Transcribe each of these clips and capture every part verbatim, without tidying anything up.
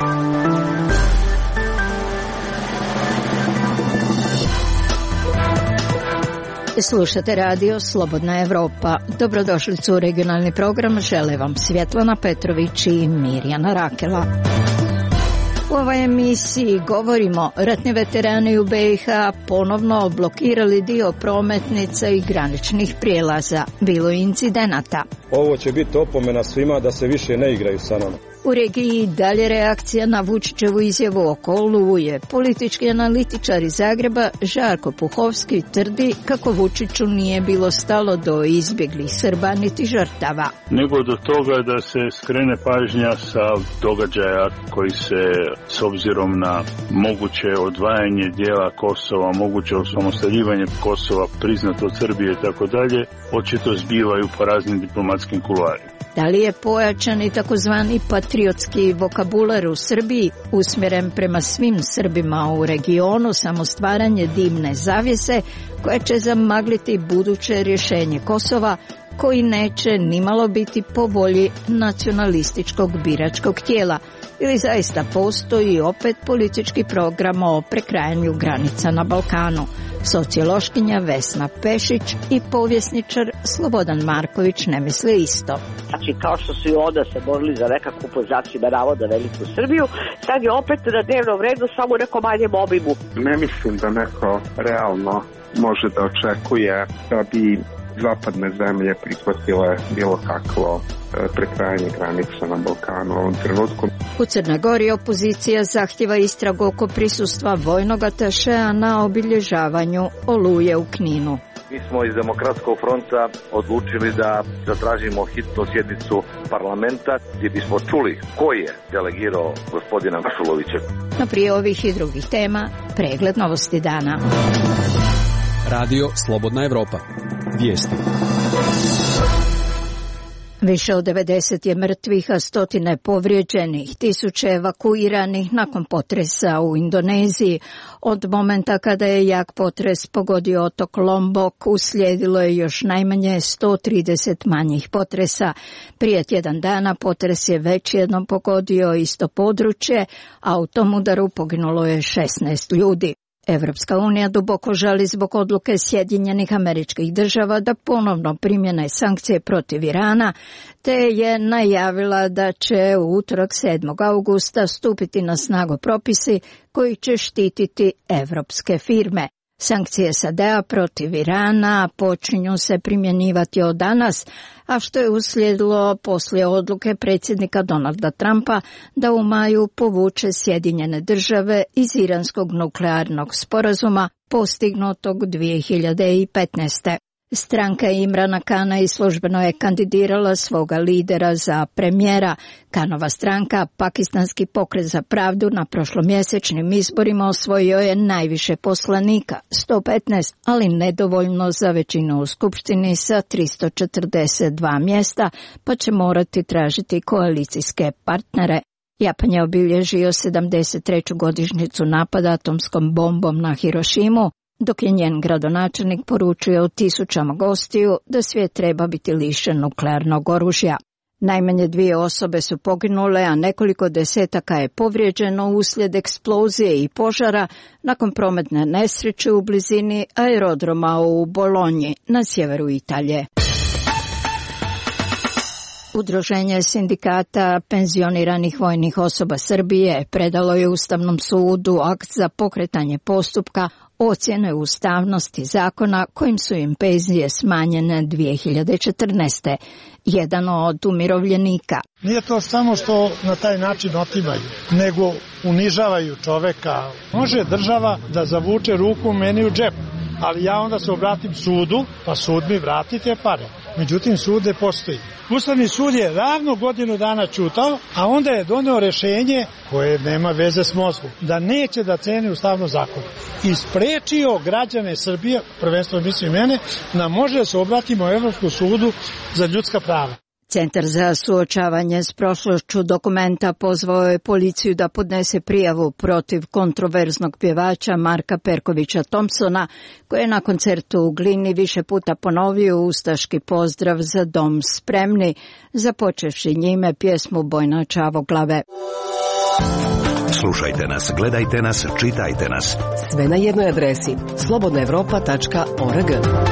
Slušate radio Slobodna Evropa. Dobrodošlicu u regionalni program. Žele vam Svjetlana Petrović i Mirjana Rakela. U ovoj emisiji govorimo ratni veterani u B i H ponovno blokirali dio prometnica i graničnih prijelaza. Bilo je incidenata. Ovo će biti opomena svima da se više ne igraju sa nama. U regiji dalje reakcija na Vučićevu izjavu oko Oluje. Politički analitičar iz Zagreba Žarko Puhovski tvrdi kako Vučiću nije bilo stalo do izbjeglih Srba niti žrtava. Nego do toga da se skrene pažnja sa događaja koji se s obzirom na moguće odvajanje dijela Kosova, moguće osamostaljivanje Kosova priznato od Srbije i tako dalje, očito zbivaju po raznim diplomatskim kuloarima. Da li je pojačani takozvani patriotski vokabular u Srbiji usmjeren prema svim Srbima u regionu samo stvaranje dimne zavjese koja će zamagliti buduće rješenje Kosova koji neće nimalo biti po volji nacionalističkog biračkog tijela ili zaista postoji opet politički program o prekrajanju granica na Balkanu. Sociološkinja Vesna Pešić i povjesničar Slobodan Marković ne misle isto. Znači, kao što su i onda se borili za nekakvu pozacima navoda Veliku Srbiju, sad je opet na dnevnom redu samo u nekom manjem obimu. Ne mislim da neko realno može da očekuje da bi zapadne zemlje prihvatile bilo kakvo prekrajanje granica na Balkanu u ovom trenutku. U Crnoj Gori opozicija zahtjeva istragu oko prisustva vojnog atašea na obilježavanju Oluje u Kninu. Mi smo iz Demokratskog fronta odlučili da zatražimo hitnu sjednicu parlamenta gdje bismo čuli ko je delegirao gospodina Rašulovića. No prije ovih i drugih tema, pregled novosti dana. Radio Slobodna Evropa. Vijesti. Više od devedeset je mrtvih, a stotine povrijeđenih, tisuće evakuiranih nakon potresa u Indoneziji. Od momenta kada je jak potres pogodio otok Lombok, uslijedilo je još najmanje sto trideset manjih potresa. Prije tjedan dana potres je već jednom pogodio isto područje, a u tom udaru poginulo je šesnaest ljudi. Evropska unija duboko žali zbog odluke Sjedinjenih Američkih Država da ponovno primjene sankcije protiv Irana, te je najavila da će u utorak sedmog augusta stupiti na snagu propisi koji će štititi evropske firme. Sankcije S A D-a protiv Irana počinju se primjenjivati od danas, a što je uslijedilo poslije odluke predsjednika Donalda Trumpa da u maju povuče Sjedinjene Države iz iranskog nuklearnog sporazuma postignutog dvije hiljade petnaeste. Stranka Imrana Kana i službeno je kandidirala svoga lidera za premijera. Kanova stranka, Pakistanski pokret za pravdu, na prošlomjesečnim izborima osvojio je najviše poslanika, sto petnaest, ali nedovoljno za većinu u skupštini sa tristo četrdeset dva mjesta, pa će morati tražiti koalicijske partnere. Japan je obilježio sedamdeset treću godišnjicu napada atomskom bombom na Hirošimu, dok je njen gradonačelnik poručio tisućama gostiju da svijet treba biti lišen nuklearnog oružja. Najmanje dvije osobe su poginule, a nekoliko desetaka je povrijeđeno uslijed eksplozije i požara nakon prometne nesreće u blizini aerodroma u Bolonji na sjeveru Italije. Udruženje sindikata penzioniranih vojnih osoba Srbije predalo je Ustavnom sudu akt za pokretanje postupka ocjene ustavnosti zakona kojim su im penzije smanjene dvije hiljade četrnaeste. Jedan od umirovljenika. Nije to samo što na taj način otimaju, nego unižavaju čoveka. Može država da zavuče ruku meni u džep, ali ja onda se obratim sudu, pa sud mi vrati te pare. Međutim, sud ne postoji. Ustavni sud je ravno godinu dana ćutao, a onda je doneo rješenje koje nema veze s mozgom, da neće da ceni ustavno zakon. I sprečio građane Srbije, prvenstveno mislim mene, da može da se obratimo Evropskom sudu za ljudska prava. Centar za suočavanje s prošlošću Dokumenta pozvao je policiju da podnese prijavu protiv kontroverznog pjevača Marka Perkovića Thompsona, koji je na koncertu u Glini više puta ponovio ustaški pozdrav za dom spremni, započevši njime pjesmu Bojna Čavoglave. Slušajte nas, gledajte nas, čitajte nas. Sve na jednoj adresi slobodna evropa tačka org.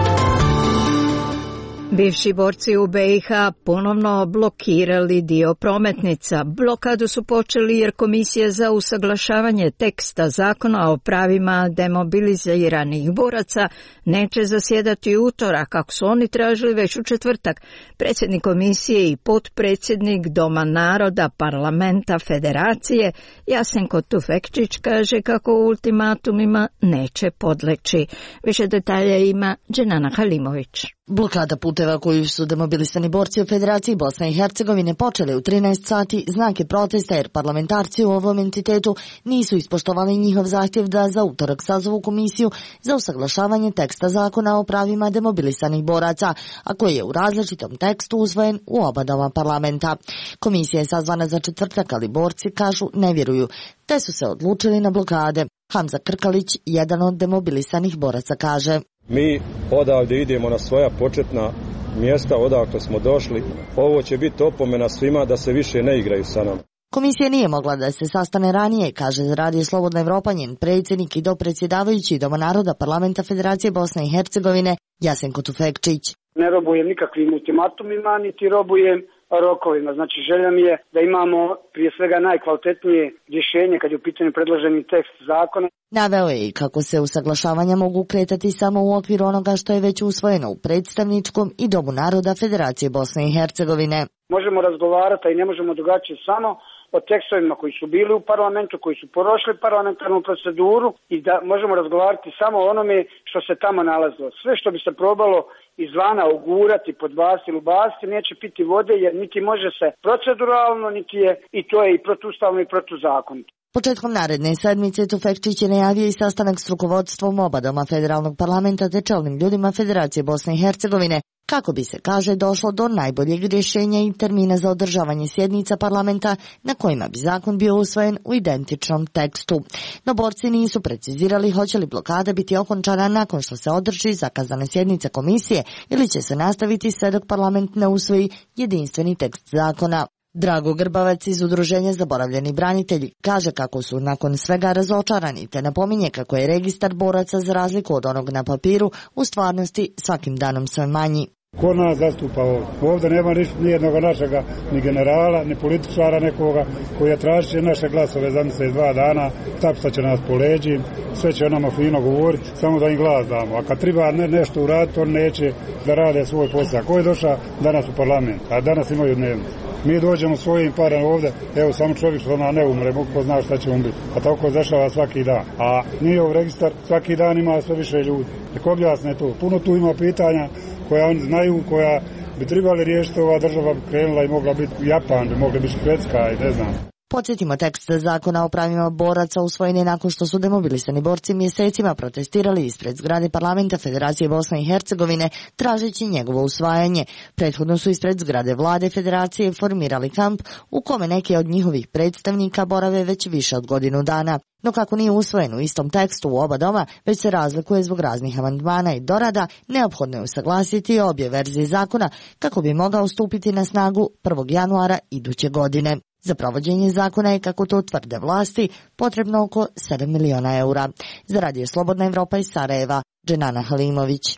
Bivši borci u be i ha ponovno blokirali dio prometnica. Blokadu su počeli jer Komisija za usaglašavanje teksta zakona o pravima demobiliziranih boraca neće zasjedati u utorak, kako su oni tražili već u četvrtak. Predsjednik komisije i potpredsjednik Doma naroda Parlamenta Federacije Jasenko Tufekčić kaže kako ultimatumima neće podleći. Više detalja ima Dženana Halimović. Blokada puteva koju su demobilisani borci u Federaciji Bosne i Hercegovine počeli u trinaest sati znak je protesta jer parlamentarci u ovom entitetu nisu ispoštovali njihov zahtjev da za utorak sazovu komisiju za usaglašavanje teksta zakona o pravima demobilisanih boraca, a koji je u različitom tekstu usvojen u oba doma parlamenta. Komisija je sazvana za četvrtak, ali borci kažu ne vjeruju, te su se odlučili na blokade. Hamza Krkalić, jedan od demobilisanih boraca, kaže: Mi odavde idemo na svoja početna mjesta odakle smo došli. Ovo će biti opomena svima da se više ne igraju sa nama. Komisija nije mogla da se sastane ranije, kaže za Radio Slobodna Evropa njen predsjednik i dopredsjedavajući Doma naroda Parlamenta Federacije Bosne i Hercegovine Jasenko Tufekčić. Ne robujem nikakvim ultimatumima, niti robujem rokovima. Znači, želja mi je da imamo prije svega najkvalitetnije rješenje kad je u pitanju predloženi tekst zakona. Naveo je i kako se usaglašavanja mogu kretati samo u okviru onoga što je već usvojeno u predstavničkom i Domu naroda Federacije Bosne i Hercegovine. Možemo razgovarati i ne možemo drugačije samo o tekstovima koji su bili u parlamentu, koji su prošli parlamentarnu proceduru i da možemo razgovarati samo o onome što se tamo nalazilo. Sve što bi se probalo izvana ugurati, podbasti ili ubasti neće piti vode jer niti može se proceduralno, niti je i to je i protuustavno i protuzakonito. Početkom naredne sedmice Tufekčić je najavio i sastanak s rukovodstvom oba doma federalnog parlamenta te čelnim ljudima Federacije Bosne i Hercegovine, kako bi se, kaže, došlo do najboljeg rješenja i termina za održavanje sjednica parlamenta na kojima bi zakon bio usvojen u identičnom tekstu. No borci nisu precizirali hoće li blokada biti okončana nakon što se održi zakazane sjednice komisije ili će se nastaviti sve dok parlament ne usvoji jedinstveni tekst zakona. Drago Grbavac iz Udruženja Zaboravljeni branitelji kaže kako su nakon svega razočarani te napominje kako je registar boraca za razliku od onog na papiru u stvarnosti svakim danom sve manji. Ko nas zastupa ovdje? Ovdje nema nijednog našega, ni generala, ni političara nekoga koji je tražit naše glasove za mjesec dva dana, tapsat će nas po leđi, sve će o nama fino govoriti, samo da im glas damo. A kad treba ne, nešto uraditi, on neće da rade svoj posao. Ko je došao danas u parlament? A danas imaju dnevnicu. Mi dođemo svojim parama ovdje, evo samo čovjek što ona ne umre, Bog ko zna šta će um biti. A tako zašava svaki dan. A njihov registar svaki dan ima sve više ljudi. Nek objasne to. Puno tu ima pitanja koja oni znaju, koja bi trebali riješiti, ova država krenula i mogla biti Japan, bi mogla biti Švedska i ne znam. Podsjetimo, tekst zakona o pravima boraca usvojen je nakon što su demobilisani borci mjesecima protestirali ispred zgrade Parlamenta Federacije Bosne i Hercegovine tražeći njegovo usvajanje. Prethodno su ispred zgrade vlade Federacije formirali kamp u kome neki od njihovih predstavnika borave već više od godinu dana. No kako nije usvojen u istom tekstu u oba doma, već se razlikuje zbog raznih amandmana i dorada, neophodno je usaglasiti obje verzije zakona kako bi mogao stupiti na snagu prvog januara iduće godine. Za provođenje zakona je, kako to tvrde vlasti, potrebno oko sedam miliona eura. Za Radio Slobodna Evropa iz Sarajeva, Dženana Halimović.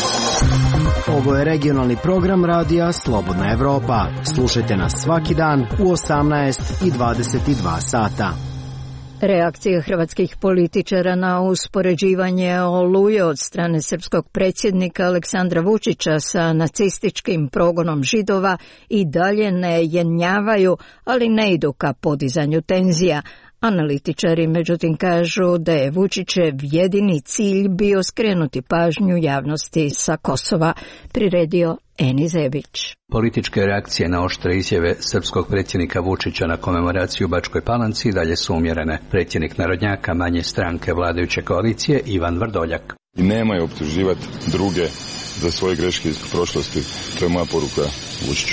Ovo je regionalni program Radija Slobodna Evropa. Slušajte nas svaki dan u osamnaest i dvadeset dva sata. Reakcija hrvatskih političara na uspoređivanje Oluje od strane srpskog predsjednika Aleksandra Vučića sa nacističkim progonom Židova i dalje ne jenjavaju, ali ne idu ka podizanju tenzija. Analitičari međutim kažu da je Vučićev jedini cilj bio skrenuti pažnju javnosti sa Kosova, priredio Eni Zebić. Političke reakcije na oštre izjave srpskog predsjednika Vučića na komemoraciju u Bačkoj Palanci dalje su umjerene. Predsjednik narodnjaka manje stranke vladajuće koalicije Ivan Vrdoljak. I nemaju optuživati druge za svoje greške iz prošlosti. To je moja poruka Vučiću.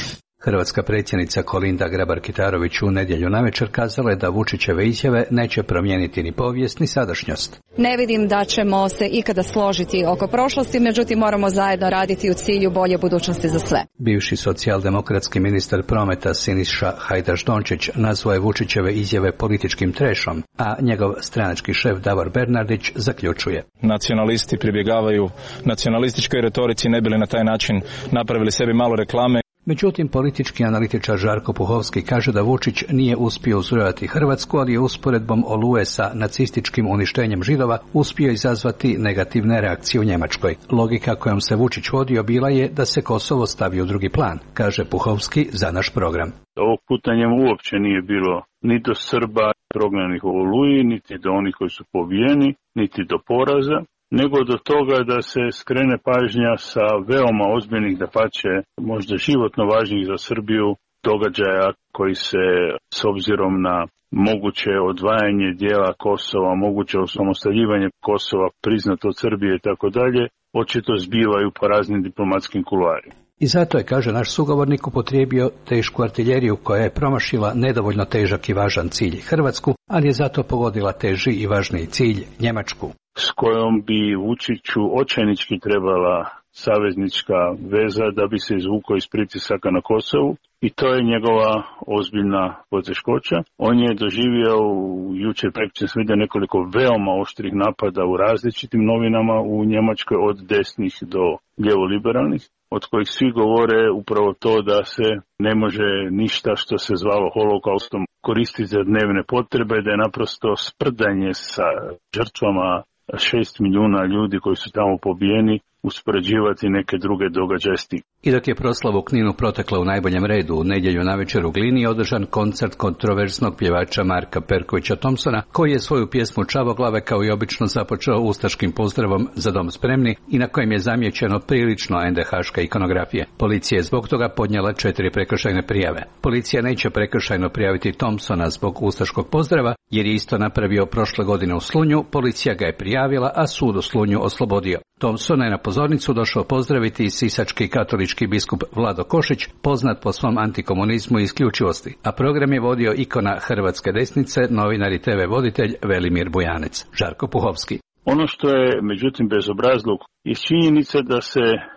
Hrvatska predsjednica Kolinda Grabar-Kitarović u nedjelju navečer kazala je da Vučićeve izjave neće promijeniti ni povijest ni sadašnjost. Ne vidim da ćemo se ikada složiti oko prošlosti, međutim moramo zajedno raditi u cilju bolje budućnosti za sve. Bivši socijaldemokratski ministar prometa Siniša Hajdaš-Dončić nazvao je Vučićeve izjave političkim trešom, a njegov stranački šef Davor Bernardić zaključuje. Nacionalisti pribjegavaju nacionalističkoj retorici, ne bili na taj način napravili sebi malo reklame. Međutim, politički analitičar Žarko Puhovski kaže da Vučić nije uspio uzrujati Hrvatsku, ali je usporedbom Oluje sa nacističkim uništenjem Židova uspio izazvati negativne reakcije u Njemačkoj. Logika kojom se Vučić vodio bila je da se Kosovo stavi u drugi plan, kaže Puhovski za naš program. Ovog puta njemu uopće nije bilo ni do Srba prognanih u Oluji, niti do onih koji su pobijeni, niti do poraza, nego do toga da se skrene pažnja sa veoma ozbiljnih, dapače možda životno važnih za Srbiju događaja koji se s obzirom na moguće odvajanje dijela Kosova, moguće osamostaljivanje Kosova priznato od Srbije i tako dalje, očito zbivaju po raznim diplomatskim kuloarima. I zato je, kaže naš sugovornik, upotrijebio tešku artiljeriju koja je promašila nedovoljno težak i važan cilj Hrvatsku, ali je zato pogodila teži i važniji cilj Njemačku. S kojom bi Vučiću očajnički trebala saveznička veza da bi se izvukao iz pritisaka na Kosovu i to je njegova ozbiljna poteškoća. On je doživio u jučer prekjučer sam vidio nekoliko veoma oštrih napada u različitim novinama u Njemačkoj od desnih do ljevoliberalnih, od kojih svi govore upravo to da se ne može ništa što se zvalo holokaustom koristiti za dnevne potrebe, da je naprosto sprdanje sa žrtvama šest milijuna ljudi koji su tamo pobijeni uspoređivati neke druge događaje s tim. I dok je proslava u Kninu protekla u najboljem redu, u nedjelju navečer u Glini je održan koncert kontroverznog pjevača Marka Perkovića Thompsona, koji je svoju pjesmu Čavoglave kao i obično započeo ustaškim pozdravom Za dom spremni i na kojem je zamijećeno prilično en de haška ikonografije. Policija je zbog toga podnijela četiri prekršajne prijave. Policija neće prekršajno prijaviti Thompsona zbog ustaškog pozdrava, jer je isto napravio prošle godine u Slunju, policija ga je prijavila, a sud u Slunju oslobodio. Thompsona je na pozornicu došao pozdraviti i sisački katolički biskup Vlado Košić, poznat po svom antikomunizmu i isključivosti, a program je vodio ikona hrvatske desnice, novinar i te ve voditelj Velimir Bujanec. Žarko Puhovski. Ono što je međutim bezobrazluk je činjenica da se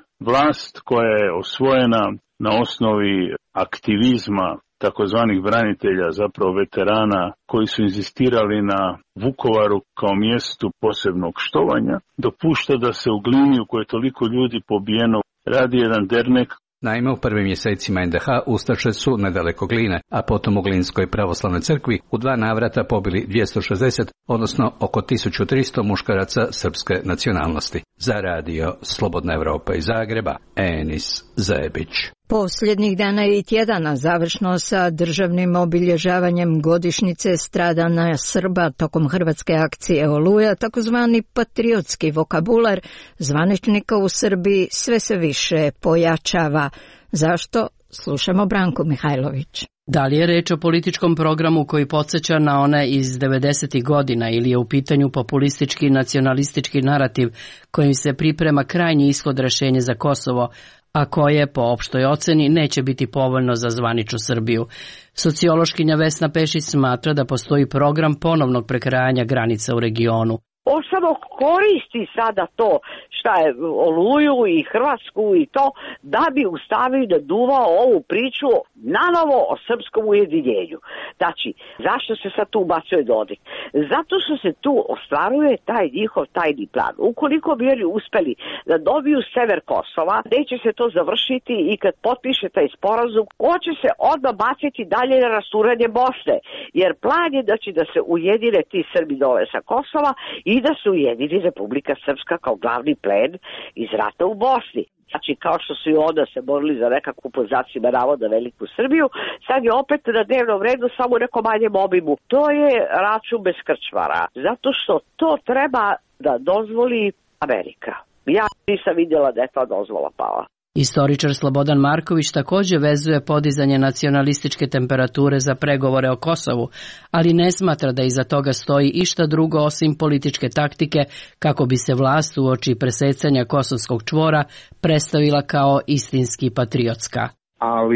vlast koja je osvojena na osnovi aktivizma takozvanih branitelja, zapravo veterana, koji su inzistirali na Vukovaru kao mjestu posebnog štovanja, dopušta da se u Glini, u kojoj je toliko ljudi pobijeno, radi jedan dernek. Naime, u prvim mjesecima en de ha ustaše su nedaleko Gline, a potom u Glinskoj pravoslavnoj crkvi u dva navrata pobili dvjesto šezdeset, odnosno oko tisuću tristo muškaraca srpske nacionalnosti. Za radio Slobodna Evropa iz Zagreba, Enis Zebić. Posljednjih dana i tjedana završno sa državnim obilježavanjem godišnjice stradanja Srba tokom hrvatske akcije Oluja, takozvani patriotski vokabular zvaničnika u Srbiji sve se više pojačava. Zašto? Slušamo Branku Mihajlović. Da li je reč o političkom programu koji podsjeća na one iz devedesetih godina ili je u pitanju populistički nacionalistički narativ kojim se priprema krajnji ishod rješenja za Kosovo, a koje, po opštoj oceni, neće biti povoljno za zvaničnu Srbiju? Sociološkinja Vesna Pešić smatra da postoji program ponovnog prekrajanja granica u regionu. On samo koristi sada to šta je Oluju i Hrvatsku i to da bi ustavio da duva ovu priču nanovo o srpskom ujedinjenju. Znači, zašto se sad tu ubacuje Dodik? Zato što se tu ostvaruje taj njihov tajni plan. Ukoliko bi oni uspeli da dobiju sever Kosova, neće se to završiti i kad potpiše taj sporazum, on će se odmah baciti dalje na rasturanje Bosne. Jer plan je da će da se ujedine ti Srbi dole sa Kosova i da se ujedini Republika Srpska kao glavni plen iz rata u Bosni. Znači, kao što su i onda se borili za nekakvu pozacima navoda Veliku Srbiju, sad je opet na dnevnom redu samo u nekom manjem obimu. To je račun bez krčmara, zato što to treba da dozvoli Amerika. Ja nisam vidjela da je ta dozvola pala. Istoričar Slobodan Marković također vezuje podizanje nacionalističke temperature za pregovore o Kosovu, ali ne smatra da iza toga stoji išta drugo osim političke taktike kako bi se vlast uoči presecanja kosovskog čvora predstavila kao istinski patriotska. Ali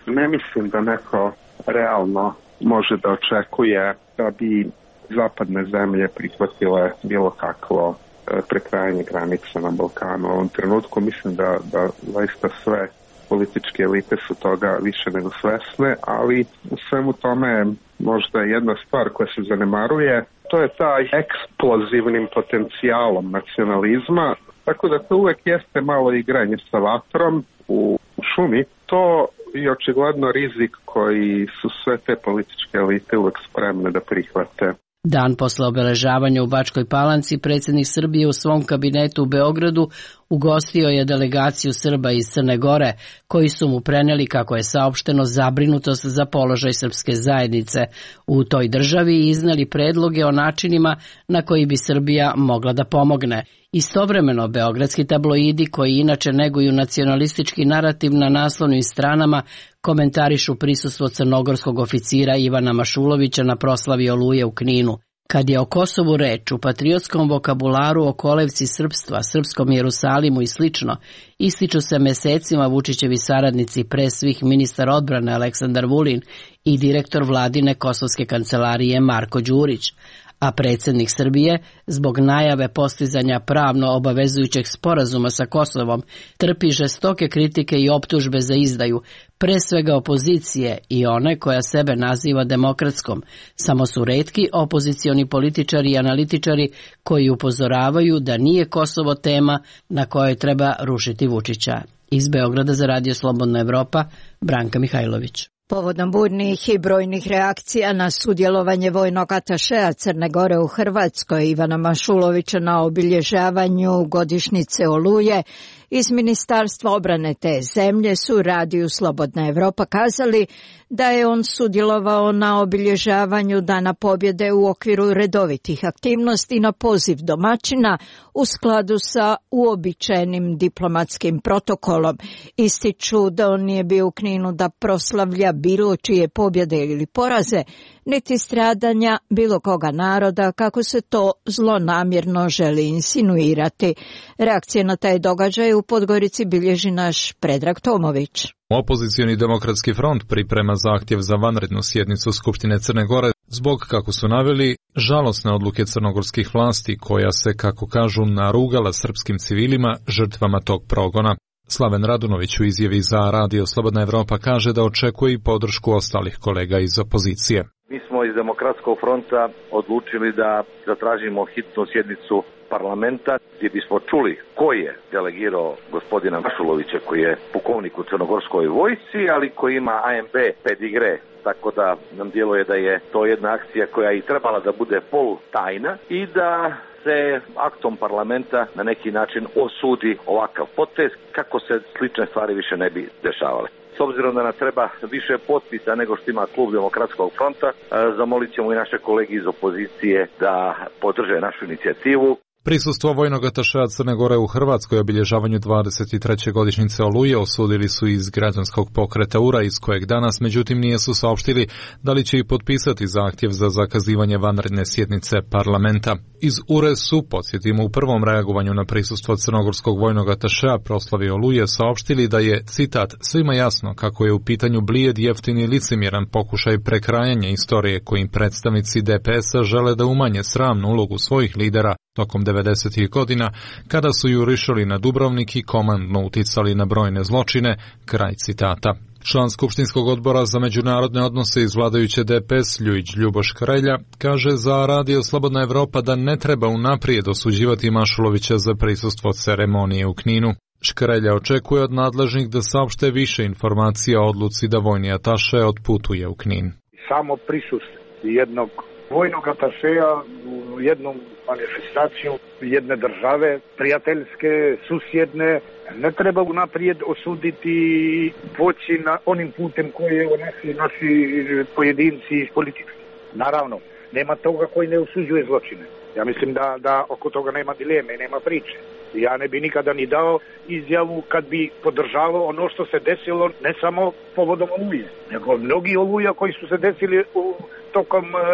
Ne mislim da neko realno može da očekuje da bi zapadne zemlje prihvatile bilo kakvo prekrajanje granica na Balkanu. U ovom trenutku mislim da, da zaista sve političke elite su toga više nego svesne, ali u svemu tome možda jedna stvar koja se zanemaruje, to je taj eksplozivnim potencijalom nacionalizma, tako da to uvek jeste malo igranje sa vatrom u šumi. To je očigledno rizik koji su sve te političke elite uvek spremne da prihvate. Dan posle obeležavanja u Bačkoj Palanci, predsjednik Srbije u svom kabinetu u Beogradu ugostio je delegaciju Srba iz Crne Gore, koji su mu preneli, kako je saopšteno, zabrinutost za položaj srpske zajednice u toj državi i izneli predloge o načinima na koji bi Srbija mogla da pomogne. Istovremeno, beogradski tabloidi, koji inače neguju nacionalistički narativ na naslovnim stranama, komentarišu prisustvo crnogorskog oficira Ivana Mašulovića na proslavi Oluje u Kninu. Kad je o Kosovu reč, u patriotskom vokabularu o kolevci srpstva, srpskom Jerusalimu i slično, ističu se mesecima Vučićevi saradnici, pre svih ministar odbrane Aleksandar Vulin i direktor vladine kosovske kancelarije Marko Đurić, a predsjednik Srbije, zbog najave postizanja pravno obavezujućeg sporazuma sa Kosovom, trpi žestoke kritike i optužbe za izdaju, pre svega opozicije i one koja sebe naziva demokratskom. Samo su retki opozicioni političari i analitičari koji upozoravaju da nije Kosovo tema na kojoj treba rušiti Vučića. Iz Beograda za Radio Slobodna Evropa, Branka Mihajlović. Povodom burnih i brojnih reakcija na sudjelovanje vojnog atašeja Crne Gore u Hrvatskoj Ivana Mašulovića na obilježavanju godišnjice Oluje, iz Ministarstva obrane te zemlje su Radiju Slobodna Evropa kazali da je on sudjelovao na obilježavanju Dana pobjede u okviru redovitih aktivnosti na poziv domaćina u skladu sa uobičajenim diplomatskim protokolom. Ističu da on nije bio u Kninu da proslavlja bilo čije pobjede ili poraze, niti stradanja bilo koga naroda, kako se to zlonamjerno želi insinuirati. Reakcije na taj događaj u Podgorici bilježi naš Predrag Tomović. Opozicioni demokratski front priprema zahtjev za vanrednu sjednicu Skupštine Crne Gore zbog, kako su naveli, žalosne odluke crnogorskih vlasti koja se, kako kažu, narugala srpskim civilima, žrtvama tog progona. Slaven Radunović u izjavi za Radio Slobodna Evropa kaže da očekuje i podršku ostalih kolega iz opozicije. Mi smo iz Demokratskog fronta odlučili da zatražimo hitnu sjednicu parlamenta gdje bismo čuli ko je delegirao gospodina Mašulovića, koji je pukovnik u crnogorskoj vojsci, ali koji ima A M B pedigre, tako da nam djeluje da je to jedna akcija koja i trebala da bude polutajna i da se aktom parlamenta na neki način osudi ovakav potez kako se slične stvari više ne bi dešavale. S obzirom da nam treba više potpisa nego što ima klub Demokratskog fronta, zamolit ćemo i naše kolege iz opozicije da podrže našu inicijativu. Prisustvo vojnog atašeja Crne Gore u Hrvatskoj obilježavanju dvadeset treće godišnjice Oluje osudili su iz građanskog pokreta U R A, iz kojeg danas međutim nijesu saopštili da li će i potpisati zahtjev za zakazivanje vanredne sjednice parlamenta. Iz U R A su, podsjetimo, u prvom reagovanju na prisustvo crnogorskog vojnog atašeja proslavi Oluje saopštili da je, citat, svima jasno kako je u pitanju blijed, jeftin i licemjeran pokušaj prekrajanja istorije kojim predstavnici D P S-a žele da umanje sramnu ulogu svojih lidera tokom devedesetih godina, kada su jurišali na Dubrovnik i komandno uticali na brojne zločine, kraj citata. Član Skupštinskog odbora za međunarodne odnose iz vladajuće D P S Ljujić Ljuboš Krelja kaže za Radio Slobodna Evropa da ne treba unaprijed osuđivati Mašulovića za prisustvo ceremonije u Kninu. Škrelja očekuje od nadležnih da saopšte više informacija o odluci da vojni ataše odputuje u Knin. Samo prisustvo jednog vojnog atašeja u jednom manifestaciju jedne države, prijateljske, susjedne, ne treba unaprijed osuditi, poći na onim putem koje naši, naši pojedinci iz politike. Naravno, nema toga koji ne osuđuje zločine. Ja mislim da, da oko toga nema dileme, nema priče. Ja ne bi nikada ni dao izjavu kad bi podržavao ono što se desilo ne samo povodom Oluje, nego mnogi Oluja koji su se desili u tokom e,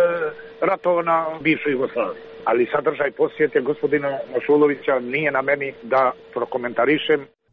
ratova na bivšoj Jugoslaviji. Ali sadržaj posjete gospodina Mašulovića nije na meni da prokomentarišem.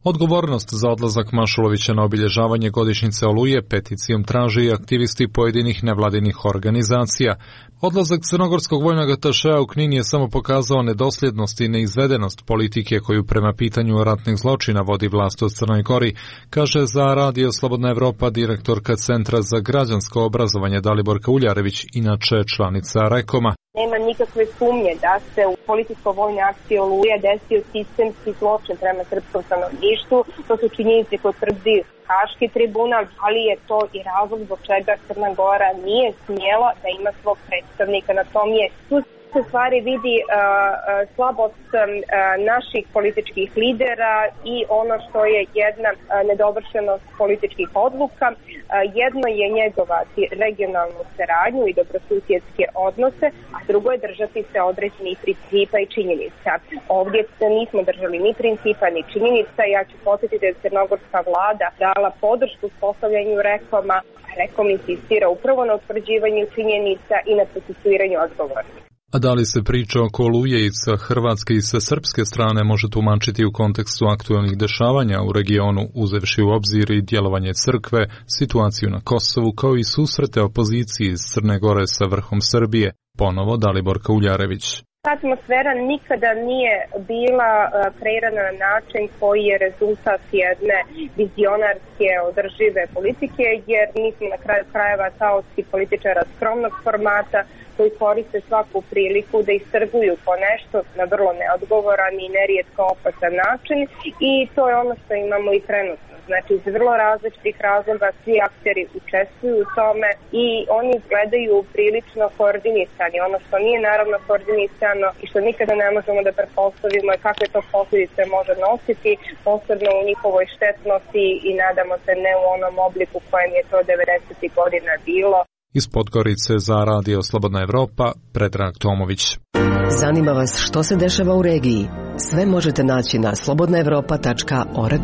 Odgovornost za odlazak Mašulovića na obilježavanje godišnjice Oluje peticijom traže i aktivisti pojedinih nevladinih organizacija. Odlazak crnogorskog vojnog atašea u Knin je samo pokazao nedosljednost i neizvedenost politike koju prema pitanju ratnih zločina vodi vlast u Crnoj Gori, kaže za Radio Slobodna Evropa direktorka Centra za građansko obrazovanje Daliborka Uljarević, inače članica Rekoma. Nema nikakve sumnje da se u političko-vojnoj akciji Oluja desio sistemski zločin prema srpskom stanovništvu. To su činjenice koje tvrdi Haški tribunal, ali je to i razlog zbog čega Crna Gora nije smjela da ima svog predstavnika na tom mjestu. Se stvari vidi uh, uh, slabost uh, naših političkih lidera i ono što je jedna uh, nedovršenost političkih odluka. Uh, jedno je njegovati regionalnu saradnju i dobrosusjedske odnose, a drugo je držati se određenih principa i činjenica. Ovdje nismo držali ni principa ni činjenica. Ja ću podsjetiti da je crnogorska vlada dala podršku uspostavljanju Rekoma. Rekom insistira upravo na utvrđivanju činjenica i na procesuiranju odgovornih. A da li se priča oko Oluje i sa hrvatske i sa srpske strane može tumačiti u kontekstu aktualnih dešavanja u regionu, uzevši u obzir i djelovanje crkve, situaciju na Kosovu, kao i susrete opozicije iz Crne Gore sa vrhom Srbije? Ponovo Daliborka Uljarević. Ta atmosfera nikada nije bila kreirana na način koji je rezultat jedne vizionarske održive politike, jer mi smo na kraju krajeva taoci političara skromnog formata koji koriste svaku priliku da istrguju po nešto na vrlo neodgovoran i nerijetko opasan način, i to je ono što imamo i trenutno. Znači, iz vrlo različitih razloga svi akteri učestvuju u tome i oni gledaju prilično koordinisani. Ono što nije naravno koordinisano i što nikada ne možemo da pretpostavimo je kakve to posljedice može nositi, posebno u njihovoj štetnosti, i nadamo se ne u onom obliku kojem je to devedesetih godina bilo. Iz Podgorice za Radio Slobodna Evropa, Predrag Tomović. Zanima vas što se dešava u regiji? Sve možete naći na slobodna evropa tačka org.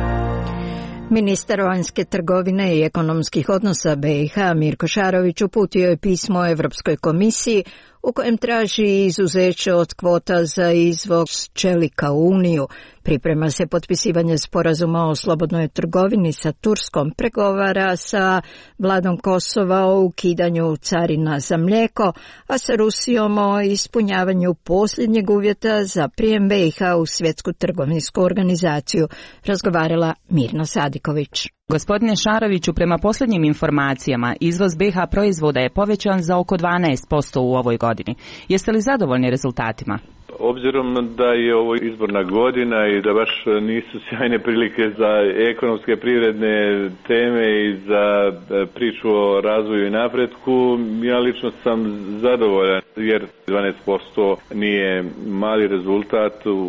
Ministar vanjske trgovine i ekonomskih odnosa B i H Mirko Šarović uputio je pismo Evropskoj komisiji u kojem traži izuzeće od kvota za izvoz čelika u Uniju. Priprema se potpisivanje sporazuma o slobodnoj trgovini sa Turskom, pregovara sa vladom Kosova o ukidanju carina za mlijeko, a sa Rusijom o ispunjavanju posljednjeg uvjeta za prijem B i H u Svjetsku trgovinsku organizaciju, razgovarala Mirna Sadiković. Gospodine Šaroviću, prema posljednjim informacijama, izvoz B i H proizvoda je povećan za oko dvanaest posto u ovoj godini. Jeste li zadovoljni rezultatima? Obzirom da je ovo izborna godina i da baš nisu sjajne prilike za ekonomske privredne teme i za priču o razvoju i napretku, ja lično sam zadovoljan, jer dvanaest posto nije mali rezultat.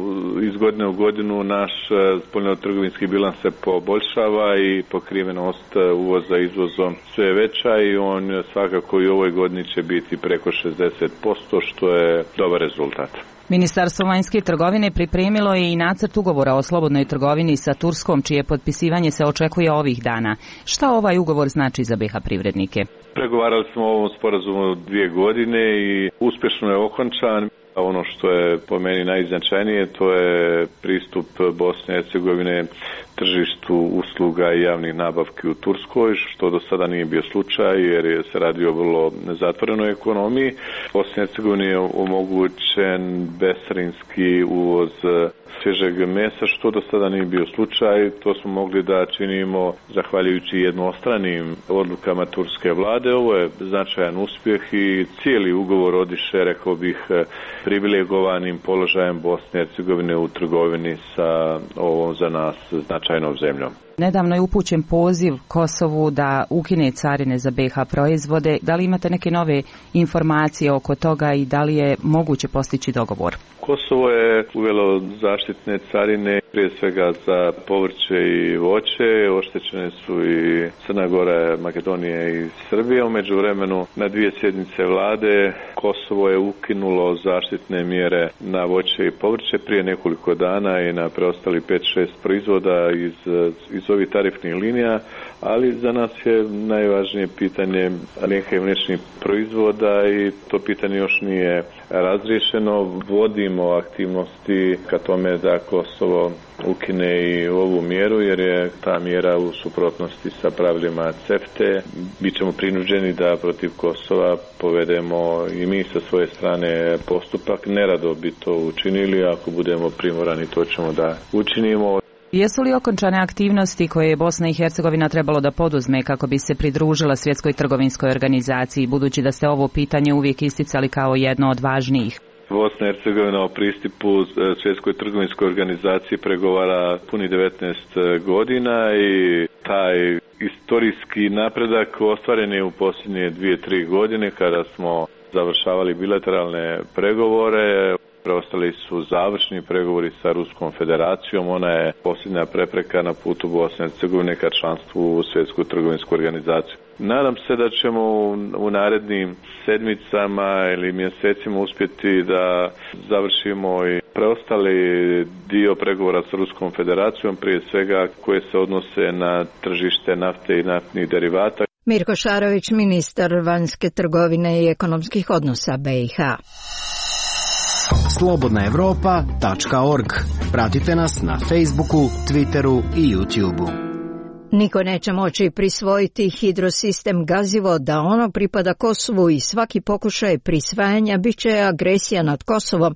Iz godine u godinu naš spoljnotrgovinski bilans se poboljšava i pokrivenost uvoza izvozom sve veća, i on svakako i u ovoj godini će biti preko šezdeset posto, što je dobar rezultat. Ministarstvo vanjske trgovine pripremilo je i nacrt ugovora o slobodnoj trgovini sa Turskom, čije potpisivanje se očekuje ovih dana. Šta ovaj ugovor znači za B i H privrednike? Pregovarali smo o ovom sporazumu dvije godine i uspješno je okončan. Ono što je po meni najznačajnije, to je pristup Bosne i Hercegovine tržištu usluga i javnih nabavki u Turskoj, što do sada nije bio slučaj jer se radi o vrlo zatvorenoj ekonomiji. Bosni i Hercegovini je omogućen bescarinski uvoz svježeg mesa, što do sada nije bio slučaj. To smo mogli da činimo zahvaljujući jednostranim odlukama turske vlade. Ovo je značajan uspjeh i cijeli ugovor odiše, rekao bih, privilegovanim položajem Bosne i Hercegovine u trgovini sa ovom za nas značajnom zemljom. Nedavno je upućen poziv Kosovu da ukine carine za B i H proizvode. Da li imate neke nove informacije oko toga i da li je moguće postići dogovor? Kosovo je uvelo zaštitne carine prije svega za povrće i voće. Oštećene su i Crna Gora, Makedonija i Srbija. U međuvremenu na dvije sjednice vlade Kosovo je ukinulo zaštitne mjere na voće i povrće prije nekoliko dana i na preostali pet šest proizvoda iz, iz ovih tarifnih linija, ali za nas je najvažnije pitanje mlijeka i mliječnih proizvoda i to pitanje još nije razriješeno. Vodimo aktivnosti ka tome da Kosovo ukine i ovu mjeru, jer je ta mjera u suprotnosti sa pravilima C E F T E. Bićemo prinuđeni da protiv Kosova povedemo i mi sa svoje strane postupak. Nerado bi to učinili, ako budemo primorani to ćemo da učinimo. Jesu li okončane aktivnosti koje je Bosna i Hercegovina trebalo da poduzme kako bi se pridružila Svjetskoj trgovinskoj organizaciji, budući da ste ovo pitanje uvijek isticali kao jedno od važnijih? Bosna i Hercegovina o pristupu Svjetskoj trgovinskoj organizaciji pregovara puni devetnaest godina i taj istorijski napredak ostvaren je u posljednje dvije, tri godine kada smo završavali bilateralne pregovore. Preostali su završni pregovori sa Ruskom federacijom. Ona je posljednja prepreka na putu Bosne i Hercegovine ka članstvu u Svjetsku trgovinsku organizaciju. Nadam se da ćemo u narednim sedmicama ili mjesecima uspjeti da završimo i preostali dio pregovora sa Ruskom federacijom, prije svega koje se odnose na tržište nafte i naftnih derivata. Mirko Šarović, ministar vanjske trgovine i ekonomskih odnosa B i H. slobodna evropa tačka org. Pratite nas na Facebooku, Twitteru i YouTubeu. Niko neće moći prisvojiti hidrosistem Gazivo da ono pripada Kosovu i svaki pokušaj prisvajanja bit će agresija nad Kosovom,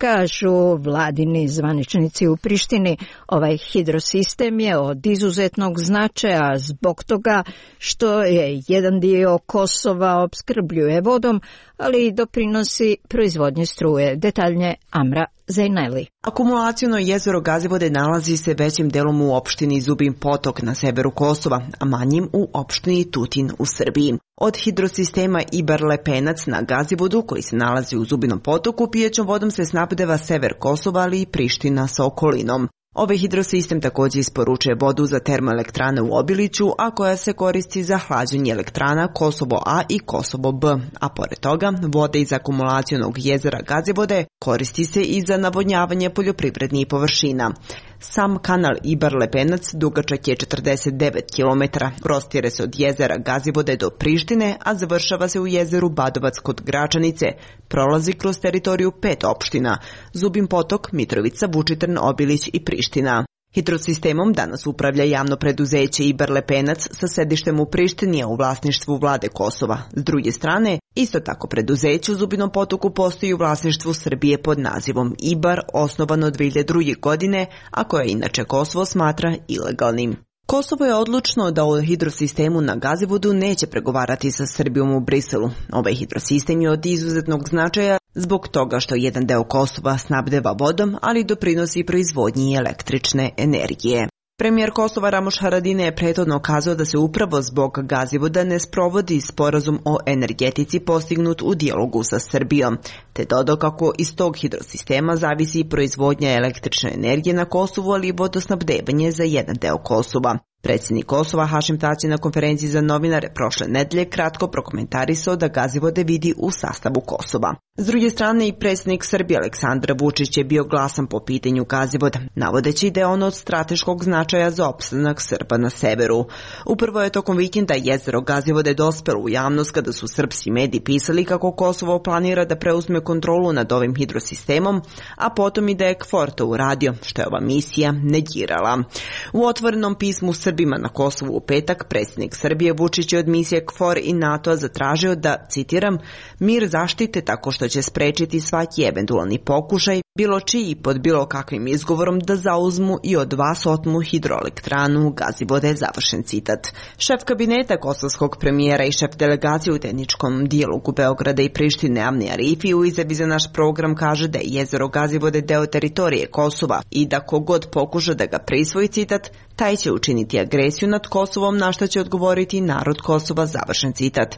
kažu vladini zvaničnici u Prištini. Ovaj hidrosistem je od izuzetnog značaja zbog toga što je jedan dio Kosova opskrbljuje vodom, ali i doprinosi proizvodnje struje. Detaljnije Amra Zejneli. Akumulaciono jezero Gazivode nalazi se većim delom u opštini Zubin Potok na severu Kosova, a manjim u opštini Tutin u Srbiji. Od hidrosistema Ibar Lepenac na Gazivodu, koji se nalazi u Zubinom potoku, pijećom vodom se snabdeva sever Kosova, ali i Priština sa okolinom. Ovaj hidrosistem također isporučuje vodu za termoelektrane u Obiliću, a koja se koristi za hlađenje elektrana Kosovo A i Kosovo B, a pored toga voda iz akumulacionog jezera Gazivode koristi se i za navodnjavanje poljoprivrednih površina. Sam kanal Ibar Lepenac dugačak je četrdeset devet kilometara, prostire se od jezera Gazivode do Prištine, a završava se u jezeru Badovac kod Gračanice, prolazi kroz teritoriju pet opština: Zubin Potok, Mitrovica, Vučitrn, Obilić i Priština. Hidrosistemom danas upravlja javno preduzeće Ibar Lepenac sa sedištem u Prištini, a u vlasništvu vlade Kosova. S druge strane, isto tako preduzeće u Zubinom Potoku postoji u vlasništvu Srbije pod nazivom Ibar, osnovano dvije hiljade druge. godine, a koje inače Kosovo smatra ilegalnim. Kosovo je odlučno da o hidrosistemu na Gazivodu neće pregovarati sa Srbijom u Briselu. Ovaj hidrosistem je od izuzetnog značaja zbog toga što jedan deo Kosova snabdeva vodom, ali doprinosi proizvodnji električne energije. Premijer Kosova Ramoš Haradinaj je prethodno kazao da se upravo zbog Gazivoda ne sprovodi sporazum o energetici postignut u dijalogu sa Srbijom, te dodao kako iz tog hidrosistema zavisi i proizvodnja električne energije na Kosovu, ali i vodosnabdevanje za jedan deo Kosova. Predsjednik Kosova Hašim Tači na konferenciji za novinare prošle nedelje kratko prokomentarisao da Gazivode vidi u sastavu Kosova. S druge strane, i predsjednik Srbije Aleksandar Vučić je bio glasan po pitanju Gazivoda, navodeći da je ono od strateškog značaja za opstanak Srba na severu. Upravo je tokom vikenda jezero Gazivode dospelo u javnost kada su srpski mediji pisali kako Kosovo planira da preuzme kontrolu nad ovim hidrosistemom, a potom i da je KFOR to uradio, što je ova misija negirala. U otvorenom pismu Srbima na Kosovu u petak predsjednik Srbije Vučić je od misije KFOR i NATO zatražio da, citiram, mir zaštite tako što će sprečiti svaki eventualni pokušaj, bilo čiji pod bilo kakvim izgovorom da zauzmu i od vas otmu hidroelektranu Gazivode, završen citat. Šef kabineta kosovskog premijera i šef delegacije u tehničkom dijalogu Beograda i Prištine Amni Arifi u izjavi za naš program kaže da je jezero Gazivode deo teritorije Kosova i da kogod pokuša da ga prisvoji, citat, taj će učiniti agresiju nad Kosovom, na što će odgovoriti narod Kosova, završen citat.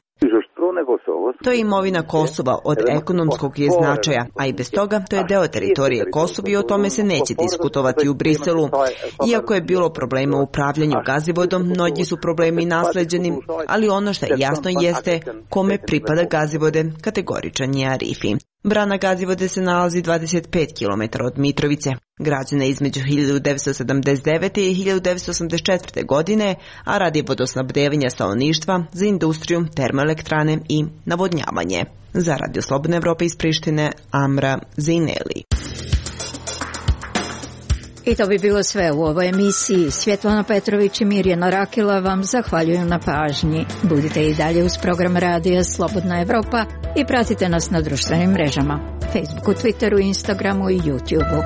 To je imovina Kosova, od ekonomskog je značaja, a i bez toga to je deo teritorije Kosova i o tome se neće diskutovati u Briselu. Iako je bilo problema u upravljanju Gazivodom, mnogi su problemi nasleđeni, ali ono što je jasno jeste kome pripada Gazivode, kategoričan je Arifi. Brana Gazivode se nalazi dvadeset pet kilometara od Mitrovice. Građena između hiljadu devetsto sedamdeset devete. i hiljadu devetsto osamdeset četvrte. godine, a radi vodosnabdevanja stanovništva za industriju, termoelektrane i navodnjavanje. Za Radio Slobodne Evrope iz Prištine, Amra Zejneli. I to bi bilo sve u ovoj emisiji. Svjetlana Petrović i Mirjana Rakila vam zahvaljuju na pažnji. Budite i dalje uz program radija Slobodna Evropa i pratite nas na društvenim mrežama. Facebooku, Twitteru, Instagramu i YouTubeu.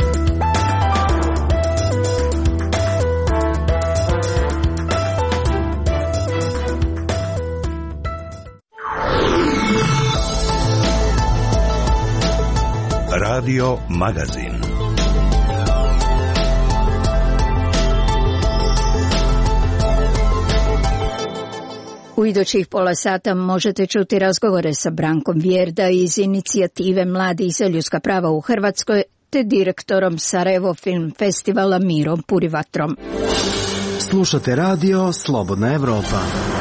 Radio Magazin. U idućih pola sata možete čuti razgovore sa Brankom Vjerda iz inicijative Mladih za ljudska prava u Hrvatskoj te direktorom Sarajevo Film Festivala Mirom Purivatrom. Slušate radio Slobodna Evropa.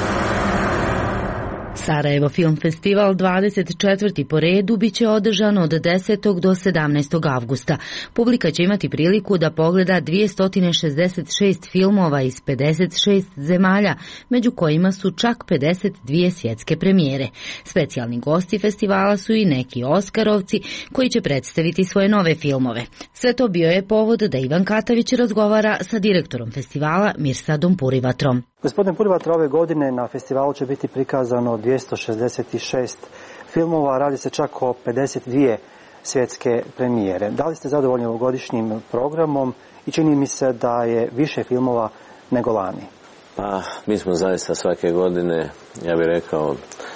Sarajevo Film Festival dvadeset četvrti po redu biće održan od desetog do sedamnaestog avgusta. Publika će imati priliku da pogleda dvjesto šezdeset šest filmova iz pedeset šest zemalja, među kojima su čak pedeset dvije svjetske premijere. Specijalni gosti festivala su i neki Oskarovci koji će predstaviti svoje nove filmove. Sve to bio je povod da Ivan Katavić razgovara sa direktorom festivala Mirsadom Purivatrom. Gospodine Purivatra, ove godine na festivalu će biti prikazano dvjesto šezdeset šest filmova, radi se čak o pedeset dvije svjetske premijere. Da li ste zadovoljni ovogodišnjim programom i čini mi se da je više filmova nego lani? Pa, mi smo zaista svake godine, ja bih rekao,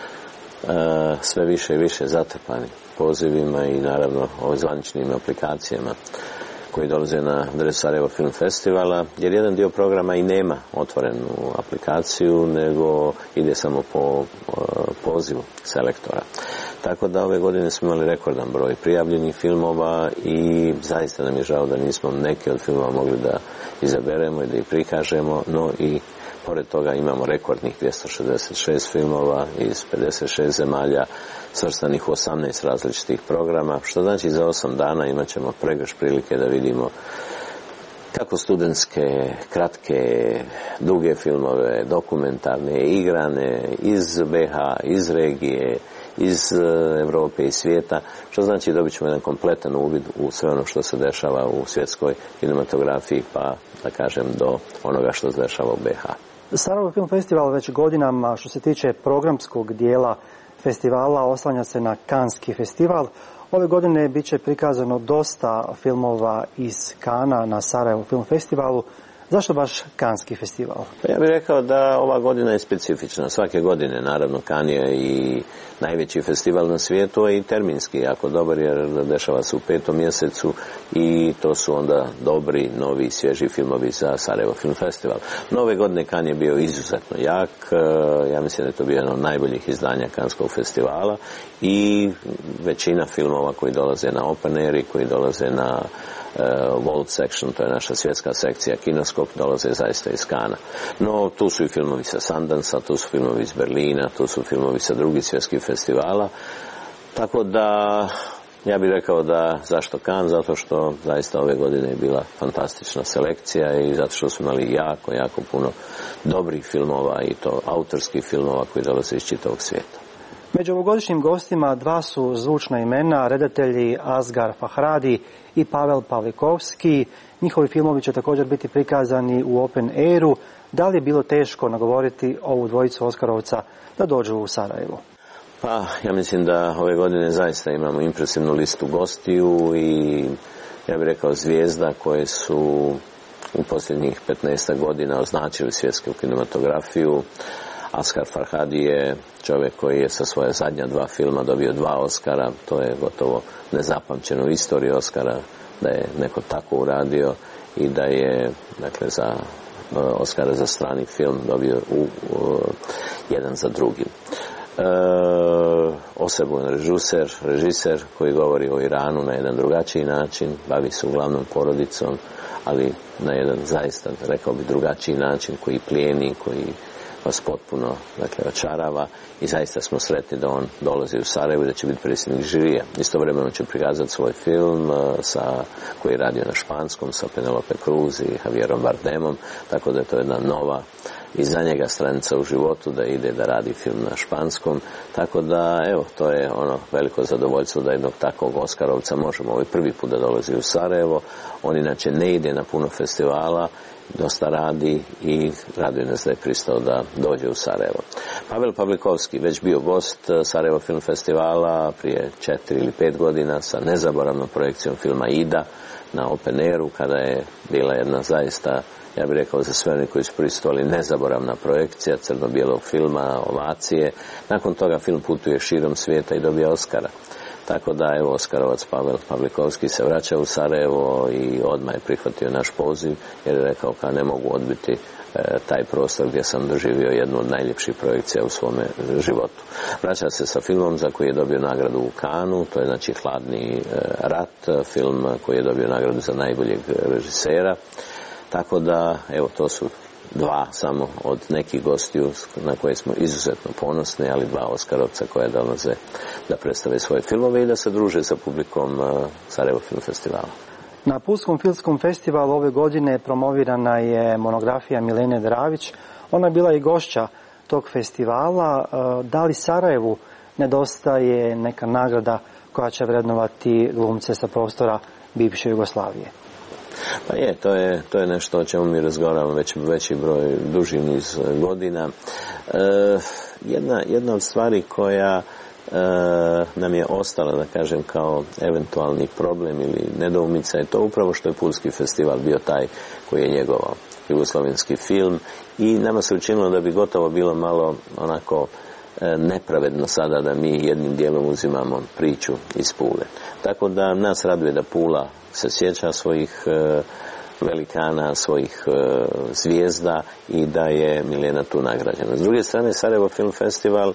sve više i više zatrpani pozivima i naravno ovim zvaničnim aplikacijama koji dolaze na adresu Sarajevo Film Festivala, jer jedan dio programa i nema otvorenu aplikaciju, nego ide samo po pozivu selektora. Tako da ove godine smo imali rekordan broj prijavljenih filmova i zaista nam je žao da nismo neke od filmova mogli da izaberemo i da ih prikažemo, no i pored toga imamo rekordnih dvjesto šezdeset šest filmova iz pedeset šest zemalja, svrstanih u osamnaest različitih programa, što znači za osam dana imat ćemo pregršt prilike da vidimo kako studentske, kratke, duge filmove, dokumentarne, igrane, iz be ha, iz regije, iz Europe i svijeta, što znači dobit ćemo jedan kompletan uvid u sve ono što se dešava u svjetskoj kinematografiji, pa da kažem do onoga što se dešava u be ha. Sarajevo Film Festival već godinama što se tiče programskog dijela festivala oslanja se na Kanski festival. Ove godine bit će prikazano dosta filmova iz Kana na Sarajevo Film Festivalu. Zašto baš Kanski festival? Pa ja bih rekao da ova godina je specifična. Svake godine, naravno, Kan je i najveći festival na svijetu, a i terminski jako dobar, jer dešava se u petom mjesecu i to su onda dobri, novi, svježi filmovi za Sarajevo Film Festival. No, ove godine Kan je bio izuzetno jak. Ja mislim da je to bio jedno od najboljih izdanja Kanskog festivala i većina filmova koji dolaze na Open Air, koji dolaze na Uh, World Section, to je naša svjetska sekcija Kinoskop, dolaze zaista iz Kana. No, tu su i filmovi sa Sundance-a, tu su filmovi iz Berlina, tu su filmovi sa drugih svjetskih festivala. Tako da, ja bih rekao da zašto Kan? Zato što zaista ove godine je bila fantastična selekcija i zato što smo imali jako, jako puno dobrih filmova i to autorskih filmova koji dolaze iz čitavog svijeta. Među ovogodišnjim gostima dva su zvučna imena, redatelji Asghar Farhadi i Pavel Pavlikovski. Njihovi filmovi će također biti prikazani u Open Airu. Da li je bilo teško nagovoriti ovu dvojicu Oskarovca da dođu u Sarajevo? Pa, ja mislim da ove godine zaista imamo impresivnu listu gostiju i ja bih rekao zvijezda koje su u posljednjih petnaest godina označili svjetsku kinematografiju. Asghar Farhadi je čovjek koji je sa svoje zadnja dva filma dobio dva Oscara. To je gotovo nezapamćeno u istoriji Oscara da je neko tako uradio i da je, dakle, za Oscara za strani film dobio u, u, jedan za drugim. E, osebujan režiser, režiser koji govori o Iranu na jedan drugačiji način, bavi se uglavnom porodicom, ali na jedan zaista, rekao bi, drugačiji način koji plijeni, koji vas potpuno, dakle, očarava i zaista smo sretni da on dolazi u Sarajevo i da će biti predsjednik žirija. Istovremeno će prikazati svoj film sa, koji je radio na španskom sa Penelope Cruz i Javierom Bardemom, tako da je to jedna nova i za njega stranica u životu, da ide da radi film na španskom, tako da evo, to je ono veliko zadovoljstvo da jednog takvog Oskarovca možemo ovaj prvi put da dolazi u Sarajevo. On inače ne ide na puno festivala, dosta radi i raduje nas da je pristao da dođe u Sarajevo. Pavel Pavlikovski, već bio gost Sarajevo Film Festivala prije četiri ili pet godina sa nezaboravnom projekcijom filma Ida na Open Airu, kada je bila jedna zaista, ja bih rekao za sve oni koji su prisustvovali, nezaboravna projekcija crno-bijelog filma, ovacije. Nakon toga film putuje širom svijeta i dobija Oskara. Tako da, evo, Oskarovac Pavel Pavlikovski se vraća u Sarajevo i odmah je prihvatio naš poziv, jer je rekao kao ne mogu odbiti e, taj prostor gdje sam doživio jednu od najljepših projekcija u svome životu. Vraća se sa filmom za koji je dobio nagradu u Cannesu, to je znači Hladni e, rat, film koji je dobio nagradu za najboljeg režisera. Tako da, evo, to su dva samo od nekih gostiju na koje smo izuzetno ponosni, ali dva Oskarovca koje dolaze da predstave svoje filmove i da se druže sa publikom Sarajevo Film Festivala. Na Pulskom filmskom festivalu ove godine promovirana je monografija Milene Dravić. Ona je bila i gošća tog festivala. Da li Sarajevu nedostaje neka nagrada koja će vrednovati glumce sa prostora bivše Jugoslavije? Pa je, to je, to je nešto o čemu mi razgovaramo već veći broj, duži niz godina. E, jedna, jedna od stvari koja e, nam je ostala, da kažem, kao eventualni problem ili nedoumica je to upravo što je Pulski festival bio taj koji je njegovao jugoslovenski film i nama se učinilo da bi gotovo bilo malo onako nepravedno sada da mi jednim dijelom uzimamo priču iz Pule. Tako da nas raduje da Pula se sjeća svojih e, velikana, svojih e, zvijezda i da je Milena tu nagrađena. S druge strane, Sarajevo Film Festival e,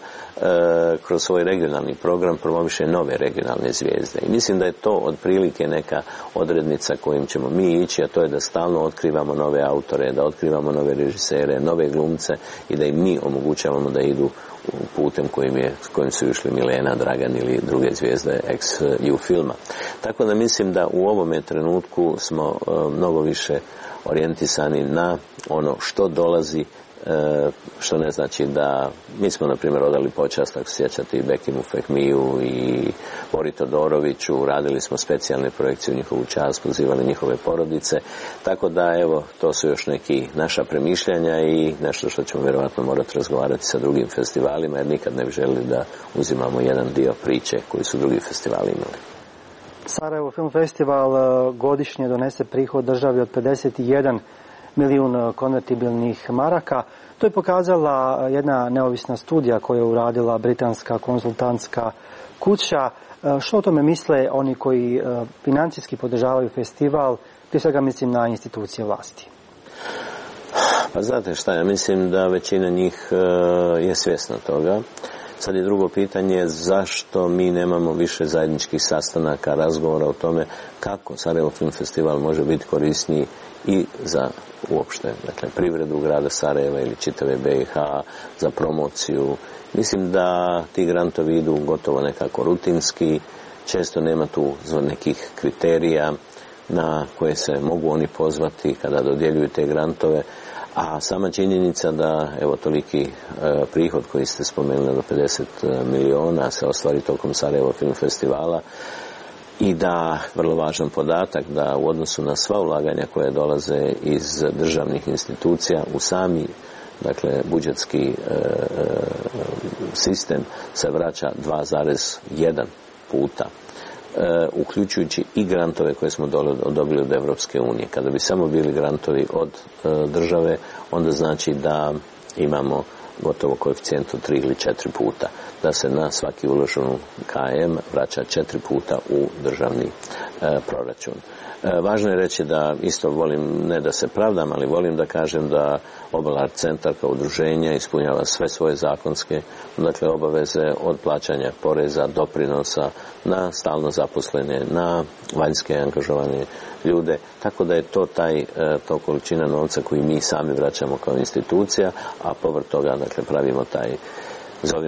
kroz svoj regionalni program promoviše nove regionalne zvijezde. I mislim da je to otprilike neka odrednica kojim ćemo mi ići, a to je da stalno otkrivamo nove autore, da otkrivamo nove režisere, nove glumce i da im mi omogućavamo da idu putem kojim, je, kojim su išli Milena, Dragan ili druge zvijezde ex-ju filma. Tako da mislim da u ovome trenutku smo uh, mnogo više orijentisani na ono što dolazi, uh, što ne znači da mi smo na primjer odali počast, ako se sjećate, i Bekimu Fehmiju i Bori Todoroviću, radili smo specijalne projekcije u njihovu čast, pozivali njihove porodice, tako da evo, to su još neki naša premišljanja i nešto što ćemo vjerojatno morati razgovarati sa drugim festivalima, jer nikad ne bi želili da uzimamo jedan dio priče koji su drugi festivali imali. Sarajevo Film Festival godišnje donese prihod državi od pedeset jedan milijun konvertibilnih maraka. To je pokazala jedna neovisna studija koju je uradila britanska konzultantska kuća. Što o tome misle oni koji financijski podržavaju festival, prije svega mislim na institucije vlasti? Pa znate šta, ja mislim da većina njih je svjesna toga. Sad je drugo pitanje zašto mi nemamo više zajedničkih sastanaka, razgovora o tome kako Sarajevo Film Festival može biti korisniji i za uopšte, dakle, privredu grada Sarajeva ili čitave B i H, za promociju. Mislim da ti grantovi idu gotovo nekako rutinski, često nema tu nekih kriterija na koje se mogu oni pozvati kada dodjeljuju te grantove. A sama činjenica da, evo, toliki e, prihod koji ste spomenuli do pedeset miliona se ostvari tokom Sarajevo Film Festivala i da, vrlo važan podatak, da u odnosu na sva ulaganja koje dolaze iz državnih institucija u sami, dakle, budžetski e, e, sistem se vraća dva zarez jedan puta. Uh, uključujući i grantove koje smo dobili od Evropske unije. Kada bi samo bili grantovi od uh, države, onda znači da imamo gotovo koeficijent od tri ili četiri puta. Da se na svaki uloženu K M vraća četiri puta u državni uh, proračun. Uh, važno je reći da isto volim, ne da se pravdam, ali volim da kažem da Obal Art Centar kao udruženje ispunjava sve svoje zakonske, dakle, obaveze od plaćanja poreza, doprinosa na stalno zaposlene, na vanjske angažovane ljude, tako da je to taj, to količina novca koji mi sami vraćamo kao institucija, a povrh toga, dakle, pravimo taj, zovimo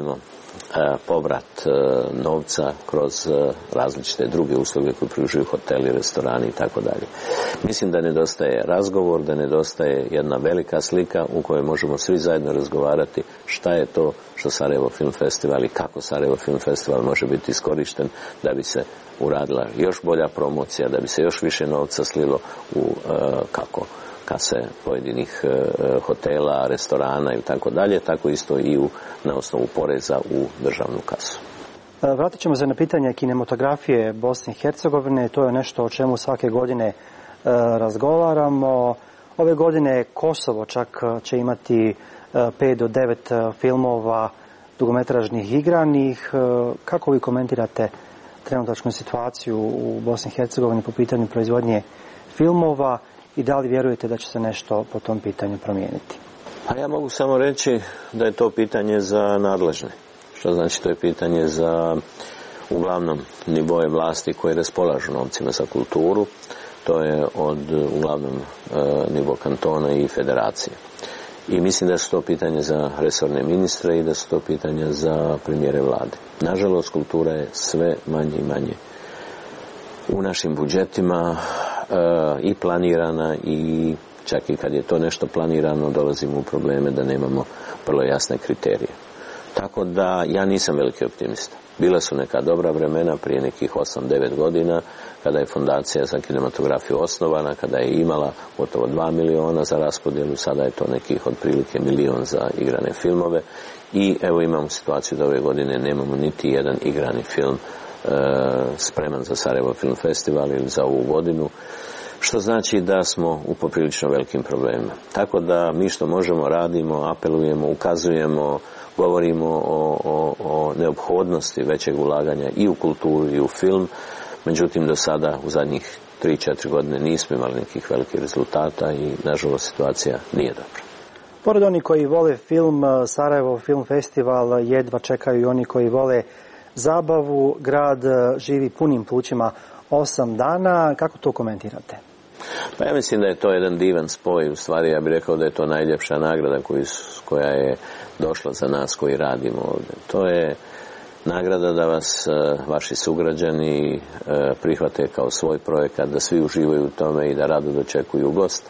povrat novca kroz različite druge usluge koje pružaju hoteli, restorani i tako dalje. Mislim da nedostaje razgovor, da nedostaje jedna velika slika u kojoj možemo svi zajedno razgovarati šta je to što Sarajevo Film Festival i kako Sarajevo Film Festival može biti iskorišten da bi se uradila još bolja promocija, da bi se još više novca slilo u kako kase pojedinih e, hotela, restorana i tako dalje, tako isto i u, na osnovu poreza u državnu kasu. Vratit ćemo se na pitanje kinematografije Bosne i Hercegovine. To je nešto o čemu svake godine e, razgovaramo. Ove godine Kosovo čak će imati pet do devet filmova dugometražnih igranih. E, kako vi komentirate trenutačnu situaciju u Bosni i Hercegovini po pitanju proizvodnje filmova i da li vjerujete da će se nešto po tom pitanju promijeniti? Pa ja mogu samo reći da je to pitanje za nadležne. Što znači to je pitanje za uglavnom nivoje vlasti koje raspolažu novcima za kulturu. To je od uglavnom nivo kantona i federacije. I mislim da su to pitanje za resorne ministre i da su to pitanja za premijere vlade. Nažalost, kultura je sve manje i manje u našim budžetima i planirana i čak i kad je to nešto planirano dolazimo u probleme da nemamo vrlo jasne kriterije. Tako da ja nisam veliki optimista. Bila su neka dobra vremena prije nekih osam devet godina kada je Fondacija za kinematografiju osnovana, kada je imala gotovo dva miliona za raspodjelu, sada je to nekih otprilike milion za igrane filmove i evo imamo situaciju da ove godine nemamo niti jedan igrani film spreman za Sarajevo Film Festival ili za ovu godinu, što znači da smo u poprilično velikim problemima. Tako da mi što možemo radimo, apelujemo, ukazujemo, govorimo o, o, o neophodnosti većeg ulaganja i u kulturu i u film, međutim do sada u zadnjih tri četiri godine nismo imali nekih velikih rezultata i nažalost situacija nije dobra. Pored oni koji vole film, Sarajevo Film Festival jedva čekaju i oni koji vole zabavu. Grad živi punim plućima osam dana. Kako to komentirate? Pa ja mislim da je to jedan divan spoj. U stvari ja bih rekao da je to najljepša nagrada koju, koja je došla za nas koji radimo ovdje. To je nagrada da vas vaši sugrađani prihvate kao svoj projekat, da svi uživaju u tome i da rado dočekuju gost.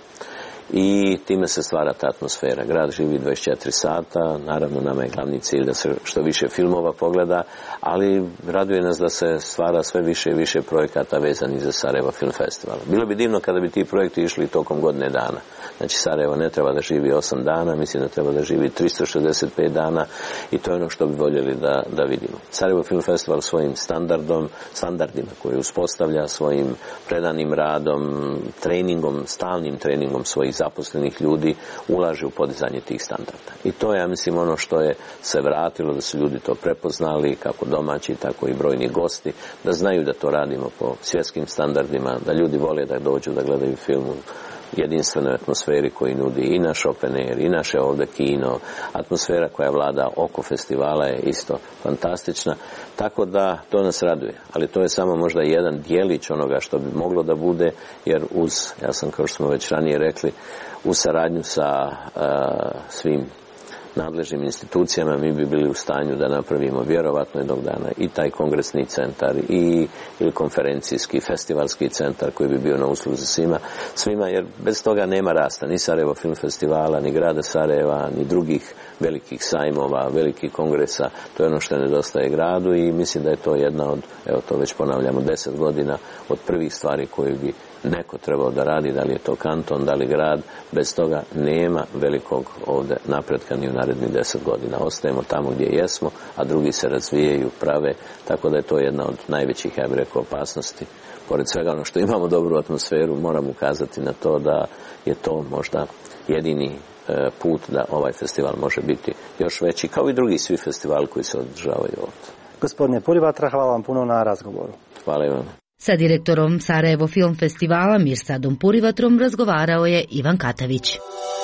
I time se stvara ta atmosfera. Grad živi dvadeset četiri sata, naravno nama je glavni cilj da se što više filmova pogleda, ali raduje nas da se stvara sve više i više projekata vezanih za Sarajevo Film Festival. Bilo bi divno kada bi ti projekti išli tokom godine dana. Znači Sarajevo ne treba da živi osam dana, mislim da treba da živi tristo šezdeset pet dana i to je ono što bi voljeli da, da vidimo. Sarajevo Film Festival svojim standardom, standardima koje uspostavlja, svojim predanim radom, treningom, stalnim treningom svojih zaposlenih ljudi ulaže u podizanje tih standarda. I to je, ja mislim, ono što je se vratilo, da su ljudi to prepoznali, kako domaći, tako i brojni gosti, da znaju da to radimo po svjetskim standardima, da ljudi vole da dođu da gledaju film u jedinstvenoj atmosferi koji nudi i naš open air, i naše ovdje kino. Atmosfera koja vlada oko festivala je isto fantastična, tako da to nas raduje. Ali to je samo možda jedan dijelić onoga što bi moglo da bude, jer uz, ja sam kao što smo već ranije rekli, u saradnju sa uh, svim nadležnim institucijama mi bi bili u stanju da napravimo vjerovatno jednog dana i taj kongresni centar i ili konferencijski, festivalski centar koji bi bio na usluzi svima, svima, jer bez toga nema rasta ni Sarajevo Film Festivala, ni grada Sarajeva, ni drugih velikih sajmova, velikih kongresa. To je ono što nedostaje gradu i mislim da je to jedna od, evo to već ponavljamo, deset godina od prvih stvari koje bi neko trebao da radi, da li je to kanton, da li grad. Bez toga nema velikog ovdje napretka ni u narednih deset godina. Ostajemo tamo gdje jesmo, a drugi se razvijaju, prave, tako da je to jedna od najvećih, ja bih rekao, opasnosti. Pored svega ono što imamo dobru atmosferu, moram ukazati na to da je to možda jedini put da ovaj festival može biti još veći, kao i drugi svi festivali koji se održavaju ovdje. Gospodine Purivatra, hvala vam puno na razgovoru. Hvala i vam. Sa direktorom Sarajevo Film Festivala Mirsadom Purivatrom razgovarao je Ivan Katavić.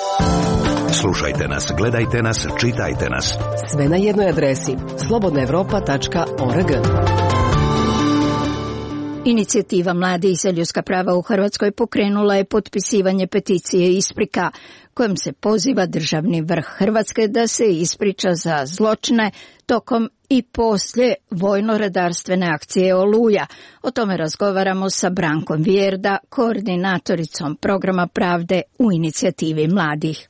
Slušajte nas, gledajte nas, čitajte nas. Sve na jednoj adresi slobodna evropa tačka org. Inicijativa mladih za ljudska prava u Hrvatskoj pokrenula je potpisivanje peticije isprika kojom se poziva državni vrh Hrvatske da se ispriča za zločine tokom i poslije vojno-redarstvene akcije Oluja. O tome razgovaramo sa Brankom Vjerda, koordinatoricom programa Pravde u inicijativi mladih.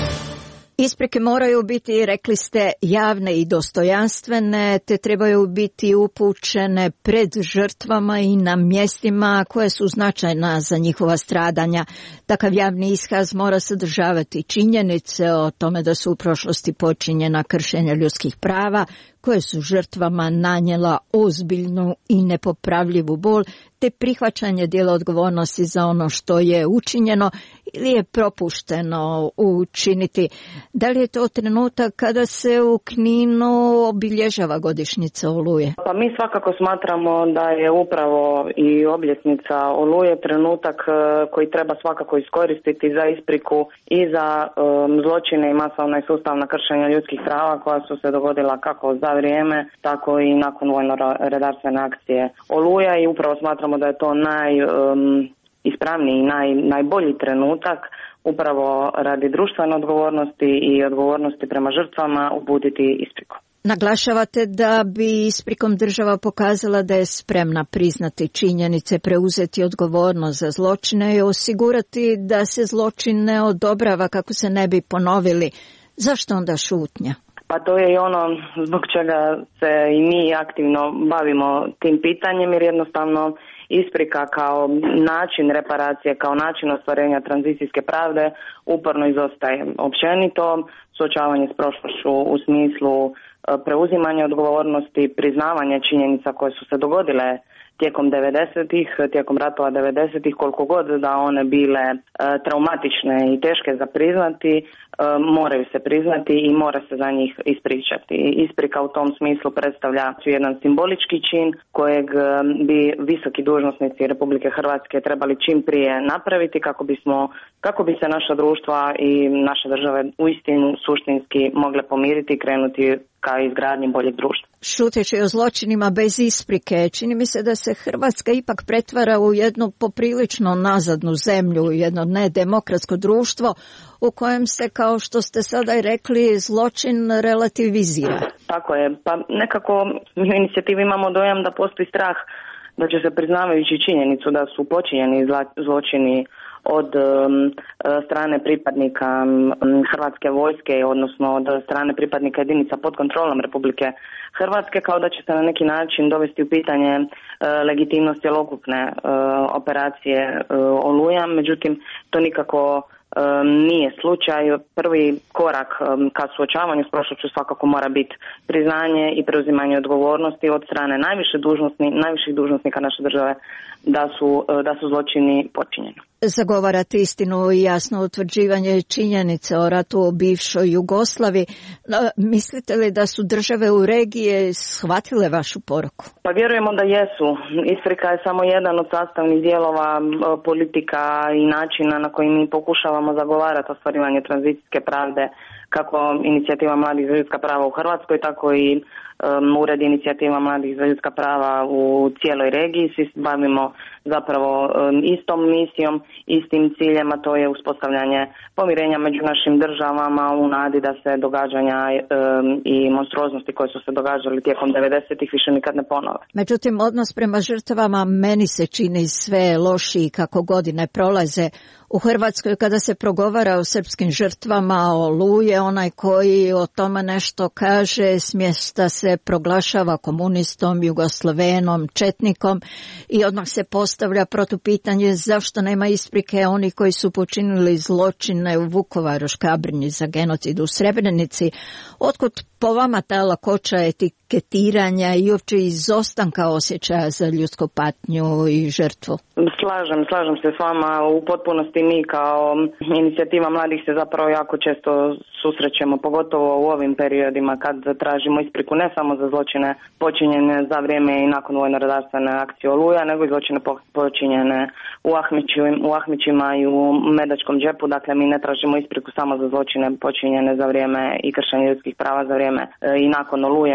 Isprike moraju biti, rekli ste, javne i dostojanstvene, te trebaju biti upućene pred žrtvama i na mjestima koje su značajna za njihova stradanja. Takav javni iskaz mora sadržavati činjenice o tome da su u prošlosti počinjena kršenja ljudskih prava, koje su žrtvama nanijela ozbiljnu i nepopravljivu bol, te prihvaćanje dijela odgovornosti za ono što je učinjeno ili je propušteno učiniti. Da li je to trenutak kada se u Kninu obilježava godišnjica Oluje? Pa mi svakako smatramo da je upravo i obljetnica Oluje trenutak koji treba svakako iskoristiti za ispriku i za um, zločine i masovna i sustavna kršenja ljudskih prava koja su se dogodila kako za vrijeme, tako i nakon vojno-redarstvene akcije Oluja, i upravo smatramo da je to naj um, ispravniji i naj, najbolji trenutak upravo radi društvene odgovornosti i odgovornosti prema žrtvama uputiti ispriku. Naglašavate da bi isprikom država pokazala da je spremna priznati činjenice, preuzeti odgovornost za zločine i osigurati da se zločin ne odobrava kako se ne bi ponovili. Zašto onda šutnja? Pa to je i ono zbog čega se i mi aktivno bavimo tim pitanjem, jer jednostavno isprika kao način reparacije, kao način ostvarenja tranzicijske pravde uporno izostaje. Općenito, suočavanje s prošlošću u smislu preuzimanja odgovornosti, priznavanje činjenica koje su se dogodile tijekom devedesetih, tijekom ratova devedesetih, koliko god da one bile e, traumatične i teške za priznati, e, moraju se priznati i mora se za njih ispričati. Isprika u tom smislu predstavlja jedan simbolički čin kojeg bi visoki dužnosnici Republike Hrvatske trebali čim prije napraviti kako bismo, kako bi se naša društva i naše države uistinu suštinski mogle pomiriti i krenuti ka izgradnji boljeg društva. Šuteći o zločinima bez isprike, čini mi se da se Hrvatska ipak pretvara u jednu poprilično nazadnu zemlju, jedno nedemokratsko društvo u kojem se, kao što ste sada i rekli, zločin relativizira. Tako je. Pa nekako mi u inicijativi imamo dojam da postoji strah da će se, priznavajući činjenicu da su počinjeni zločini od um, strane pripadnika um, Hrvatske vojske, odnosno od strane pripadnika jedinica pod kontrolom Republike Hrvatske, kao da će se na neki način dovesti u pitanje uh, legitimnost cjelokupne uh, operacije uh, Oluja. Međutim, to nikako um, nije slučaj. Prvi korak um, ka suočavanju s prošlošću svakako mora biti priznanje i preuzimanje odgovornosti od strane najviše dužnosni, najviših dužnosnika naše države da su, uh, da su zločini počinjeni. Zagovarate istinu i jasno utvrđivanje činjenice o ratu u bivšoj Jugoslaviji. Mislite li da su države u regiji shvatile vašu poruku? Pa vjerujemo da jesu. Isprika je samo jedan od sastavnih dijelova politika i načina na koji mi pokušavamo zagovarati ostvarivanje tranzicijske pravde, kako inicijativa mladih za ljudska prava u Hrvatskoj, tako i um, ured inicijativa mladih za ljudska prava u cijeloj regiji. Svi se bavimo zapravo um, istom misijom, istim ciljem, a to je uspostavljanje pomirenja među našim državama u nadi da se događanja um, i monstruoznosti koje su se događali tijekom devedesetih više nikad ne ponove. Međutim, odnos prema žrtvama meni se čini sve lošiji kako godine prolaze. U Hrvatskoj kada se progovara o srpskim žrtvama Oluje, onaj koji o tome nešto kaže smjesta se proglašava komunistom, jugoslavenom, četnikom i odmah se postavlja protupitanje zašto nema isprike oni koji su počinili zločine u Vukovaru, Škabrnji, za genocid u Srebrenici. Otkud po vama ta lakoća etiketiranja i uopće izostanka osjećaja za ljudsku patnju i žrtvu? Slažem, slažem se s vama. U potpunosti mi kao inicijativa mladih se zapravo jako često susrećemo, pogotovo u ovim periodima kad tražimo ispriku ne samo za zločine počinjene za vrijeme i nakon vojno-redarstvene akcije Oluja, nego i zločine počinjene u, Ahmiću, u Ahmićima i u Medačkom džepu. Dakle, mi ne tražimo ispriku samo za zločine počinjene za vrijeme i kršenje ljudskih prava za vrijeme i nakon Oluje, nego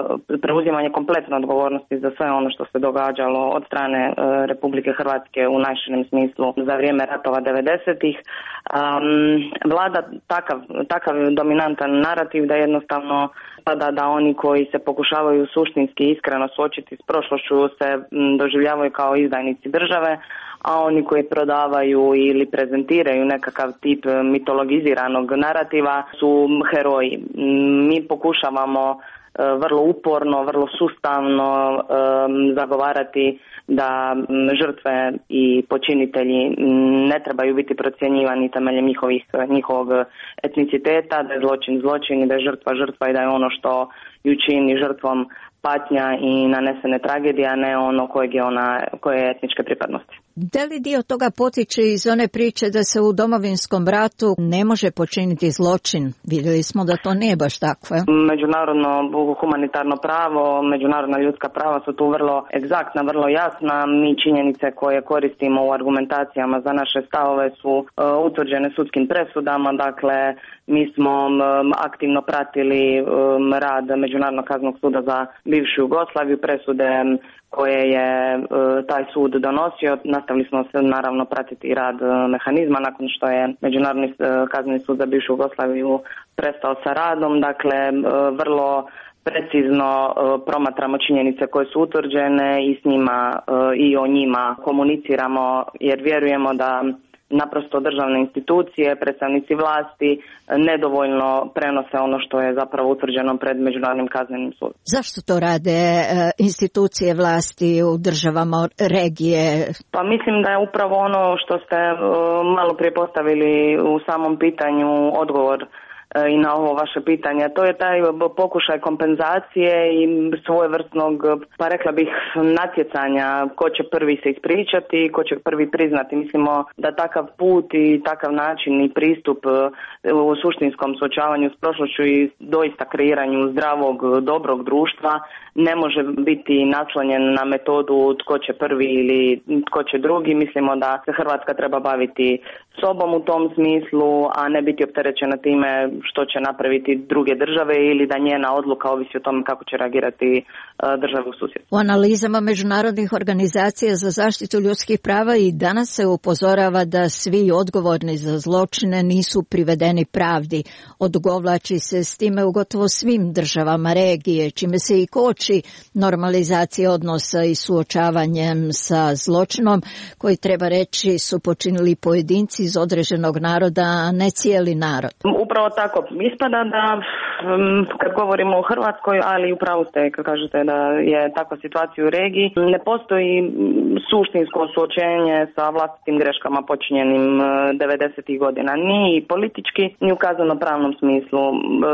preuzimanje kompletne odgovornosti za sve ono što se događalo od strane e, Republike Hrvatske u najširem smislu za vrijeme ratova devedesetih. Um, vlada takav, takav dominantan narativ da jednostavno pada da oni koji se pokušavaju suštinski iskreno suočiti s prošlošću se m, doživljavaju kao izdajnici države, a oni koji prodavaju ili prezentiraju nekakav tip mitologiziranog narativa su heroji. Mi pokušavamo vrlo uporno, vrlo sustavno um, zagovarati da žrtve i počinitelji ne trebaju biti procjenjivani temeljem njihovih, njihovog etniciteta, da je zločin zločin i da je žrtva žrtva i da je ono što ju čini žrtvom patnja i nanesene tragedije, a ne ono kojeg je ona, koje je etničke pripadnosti. Da li dio toga potiče iz one priče da se u Domovinskom ratu ne može počiniti zločin? Vidjeli smo da to nije baš tako. Je? Međunarodno humanitarno pravo, međunarodna ljudska prava su tu vrlo egzaktna, vrlo jasna. Mi činjenice koje koristimo u argumentacijama za naše stavove su uh, utvrđene sudskim presudama, dakle mi smo um, aktivno pratili um, rad Međunarodnog kaznenog suda za bivšu Jugoslaviju, presude um, koje je uh, taj sud donosio. Nastavili smo se naravno pratiti rad uh, mehanizma nakon što je Međunarodni uh, kazneni sud za bivšu Jugoslaviju prestao sa radom. Dakle, uh, vrlo precizno uh, promatramo činjenice koje su utvrđene i s njima uh, i o njima komuniciramo jer vjerujemo da naprosto državne institucije, predstavnici vlasti nedovoljno prenose ono što je zapravo utvrđeno pred Međunarodnim kaznenim sudom. Zašto to rade e, institucije vlasti u državama regije? Pa mislim da je upravo ono što ste e, malo prije postavili u samom pitanju odgovor i na ovo vaše pitanje. To je taj pokušaj kompenzacije i svojevrsnog, pa rekla bih, natjecanja ko će prvi se ispričati, ko će prvi priznati. Mislimo da takav put i takav način i pristup u suštinskom suočavanju s prošlošću i doista kreiranju zdravog, dobrog društva ne može biti naslonjen na metodu tko će prvi ili tko će drugi. Mislimo da se Hrvatska treba baviti sobom u tom smislu, a ne biti opterećena time što će napraviti druge države ili da njena odluka ovisi o tome kako će reagirati države u susjedstvu. U analizama međunarodnih organizacija za zaštitu ljudskih prava i danas se upozorava da svi odgovorni za zločine nisu privedeni pravdi. Odugovlači se s time u gotovo svim državama regije, čime se i koči normalizacija odnosa i suočavanjem sa zločinom koji, treba reći, su počinili pojedinci iz određenog naroda, a ne cijeli narod. Upravo tako. Ispada da kad govorimo o Hrvatskoj, ali upravo ste kad kažete da je takva situacija u regiji, ne postoji suštinsko suočenje sa vlastitim greškama počinjenim devedesetih godina, ni politički, ni u kazneno-pravnom smislu.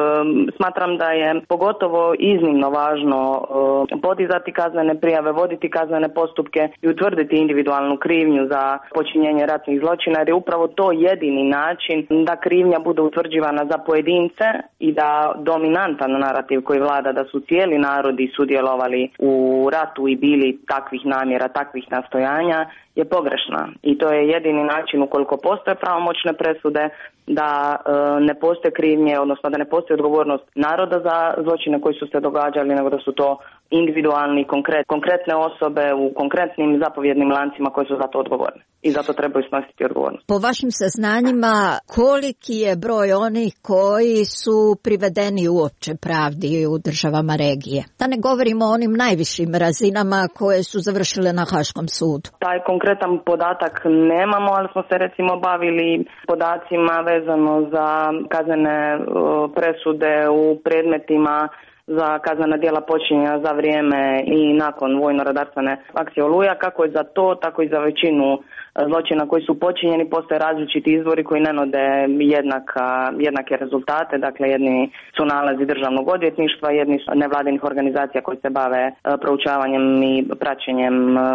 Smatram da je pogotovo iznimno važno podizati kaznene prijave, voditi kaznene postupke i utvrditi individualnu krivnju za počinjenje ratnih zločina, jer je upravo to jedini način da krivnja bude utvrđivana za pojedince i da dominantan narativ koji vlada da su cijeli narodi sudjelovali u ratu i bili takvih namjera, takvih nastojanja je pogrešna. I to je jedini način ukoliko postoje pravomoćne presude da e, ne postoje krivnje, odnosno da ne postoji odgovornost naroda za zločine koji su se događali, nego da su to individualni, konkret, konkretne osobe u konkretnim zapovjednim lancima koji su za to odgovorni. I zato trebaju snositi odgovornost. Po vašim saznanjima, koliki je broj onih koji su privedeni uopće pravdi u državama regije? Da ne govorimo o onim najvišim razinama koje su završile na Haškom sudu. Taj konkretan podatak nemamo, ali smo se recimo bavili podacima vezano za kaznene presude u predmetima za kaznena djela počinjena za vrijeme i nakon vojno-redarstvene akcije Oluja. Kako je za to, tako i za većinu zločina koji su počinjeni postoje različiti izvori koji ne nude jednaka, jednake rezultate. Dakle, jedni su nalazi državnog odvjetništva, jedni su nevladinih organizacija koji se bave proučavanjem i praćenjem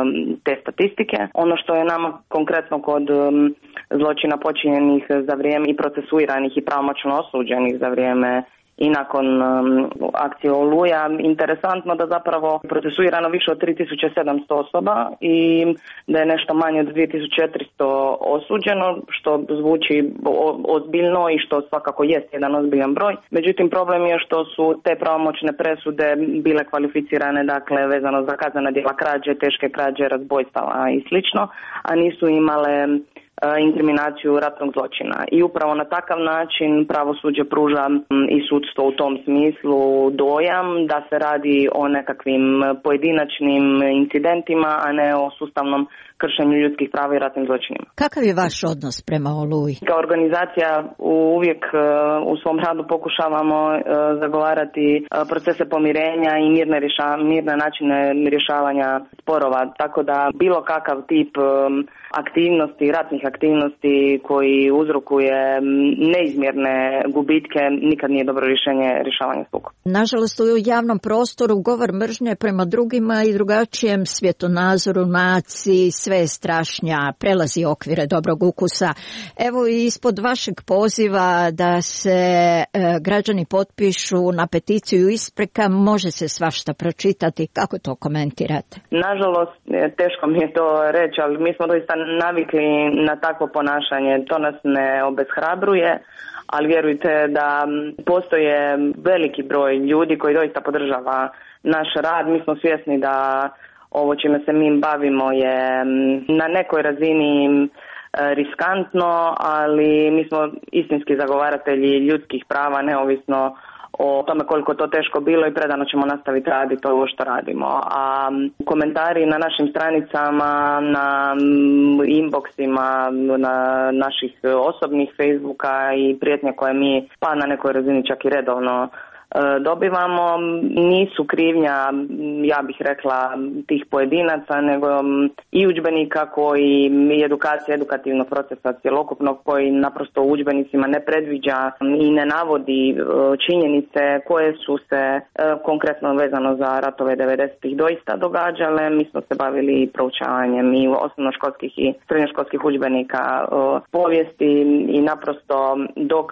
te statistike. Ono što je nama konkretno kod zločina počinjenih za vrijeme i procesuiranih i pravomoćno osuđenih za vrijeme i nakon um, akcije Oluja. Interesantno da zapravo procesuirano više od tri tisuće sedamsto osoba i da je nešto manje od dvije tisuće četiristo osuđeno, što zvuči ozbiljno i što svakako jest jedan ozbiljan broj. Međutim, problem je što su te pravomoćne presude bile kvalificirane, dakle, vezano za kaznena djela krađe, teške krađe, razbojstava i slično, a nisu imale inkriminaciju ratnog zločina. I upravo na takav način pravosuđe pruža i sudstvo u tom smislu dojam da se radi o nekakvim pojedinačnim incidentima, a ne o sustavnom kršenju ljudskih prava i ratnim zločinima. Kakav je vaš odnos prema Oluji? Kao organizacija uvijek u svom radu pokušavamo zagovarati procese pomirenja i mirne, rješa, mirne načine rješavanja sporova, tako da bilo kakav tip aktivnosti, ratnih aktivnosti koji uzrokuje neizmjerne gubitke nikad nije dobro rješenje rješavanja sukoba. Nažalost, u javnom prostoru govor mržnje prema drugima i drugačijem svjetonazoru, naciji, sve je strašnja, prelazi okvire dobrog ukusa. Evo i ispod vašeg poziva da se e, građani potpišu na peticiju isprika, može se svašta pročitati. Kako to komentirate? Nažalost, teško mi je to reći, ali mi smo doista navikli na takvo ponašanje. To nas ne obeshrabruje, ali vjerujte da postoje veliki broj ljudi koji doista podržava naš rad. Mi smo svjesni da ovo čime se mi bavimo je na nekoj razini riskantno, ali mi smo istinski zagovaratelji ljudskih prava, neovisno o tome koliko to teško bilo, i predano ćemo nastaviti raditi ovo što radimo. A komentari na našim stranicama, na inboxima, na naših osobnih Facebooka i prijetnje koje mi pa na nekoj razini čak i redovno dobivamo, nisu krivnja, ja bih rekla, tih pojedinaca, nego i udžbenika koji i edukacija, edukativnog procesa cjelokupnog koji naprosto u udžbenicima ne predviđa i ne navodi činjenice koje su se konkretno vezano za ratove devedesetih doista događale. Mi smo se bavili proučavanjem i osnovnoškolskih i srednjoškolskih udžbenika povijesti i naprosto dok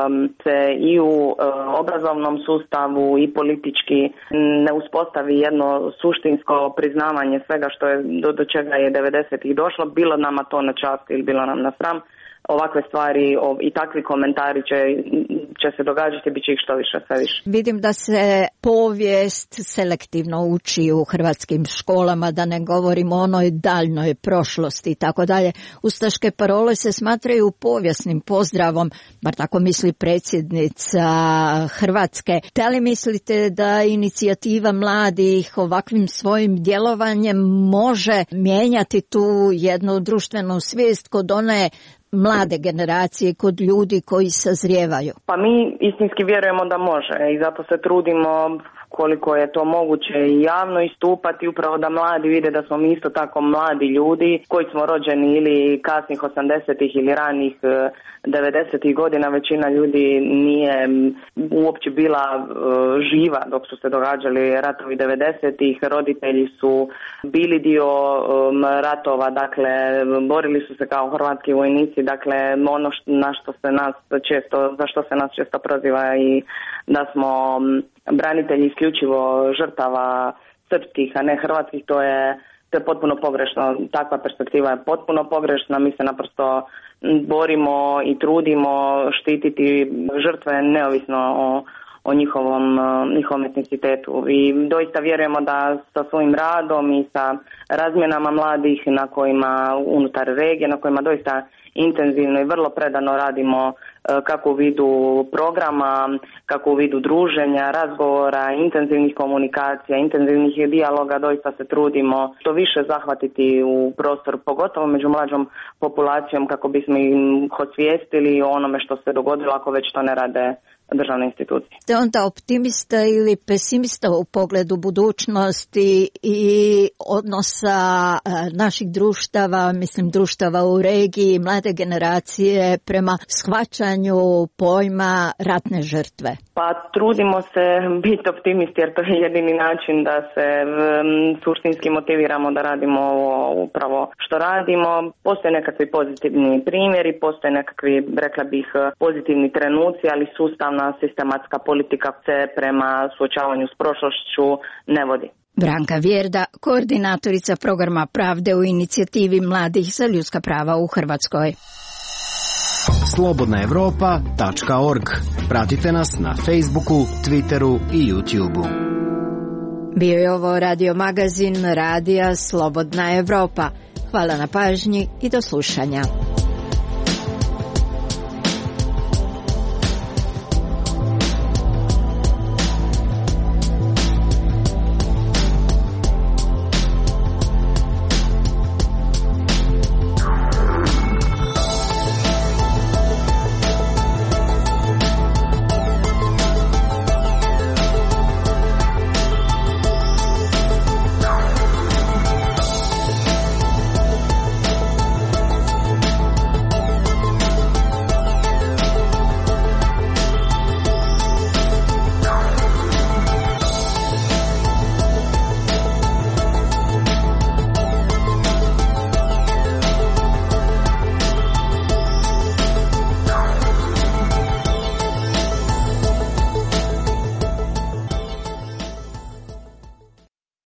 se i u obrazovnom sustavu i politički ne uspostavi jedno suštinsko priznavanje svega što je do, do čega je devedesetih došlo, bilo nama to na čast ili bilo nam na sram, ovakve stvari o, i takvi komentari će, će se događati, bit će ih što više, sve više. Vidim da se povijest selektivno uči u hrvatskim školama, da ne govorimo o onoj daljnoj prošlosti i tako dalje. Ustaške parole se smatraju povijesnim pozdravom, bar tako misli predsjednica Hrvatske. Da li mislite da inicijativa mladih ovakvim svojim djelovanjem može mijenjati tu jednu društvenu svijest kod one mlade generacije, kod ljudi koji sazrijevaju? Pa mi istinski vjerujemo da može i zato se trudimo koliko je to moguće i javno istupati, upravo da mladi vide da smo mi isto tako mladi ljudi koji smo rođeni ili kasnih osamdesetih ili ranih devedesetih godina. Većina ljudi nije uopće bila uh, živa dok su se događali ratovi devedesetih. Roditelji su bili dio um, ratova, dakle borili su se kao hrvatski vojnici, dakle ono što, na što se nas često, za što se nas često proziva i da smo um, branitelji isključivo žrtava srpskih, a ne hrvatskih, to je, to je potpuno pogrešno. Takva perspektiva je potpuno pogrešna. Mi se naprosto borimo i trudimo štititi žrtve neovisno o, o njihovom, njihovom etnicitetu. I doista vjerujemo da sa svojim radom i sa razmjenama mladih na kojima unutar regije, na kojima doista intenzivno i vrlo predano radimo kako u vidu programa, kako u vidu druženja, razgovora, intenzivnih komunikacija, intenzivnih dijaloga, doista se trudimo što više zahvatiti u prostor, pogotovo među mlađom populacijom, kako bismo im osvijestili o onome što se dogodilo ako već to ne rade državne institucije. Ste onda optimista ili pesimista u pogledu budućnosti i odnosa naših društava, mislim društava u regiji, mlade generacije prema shvaćanju pojma ratne žrtve? Pa trudimo se biti optimisti jer to je jedini način da se um, suštinski motiviramo da radimo ovo upravo što radimo. Postoje nekakvi pozitivni primjeri, postoje nekakvi, rekla bih, pozitivni trenuci, ali sustav sustavna sistematska politika se prema suočavanju s prošlošću ne vodi. Branka Vjerda, koordinatorica programa Pravde u inicijativi mladih za ljudska prava u Hrvatskoj. slobodna europa tačka org. Pratite nas na Facebooku, Twitteru i YouTubeu. Bio je ovo radio magazin Radija Slobodna Evropa. Hvala na pažnji i do slušanja.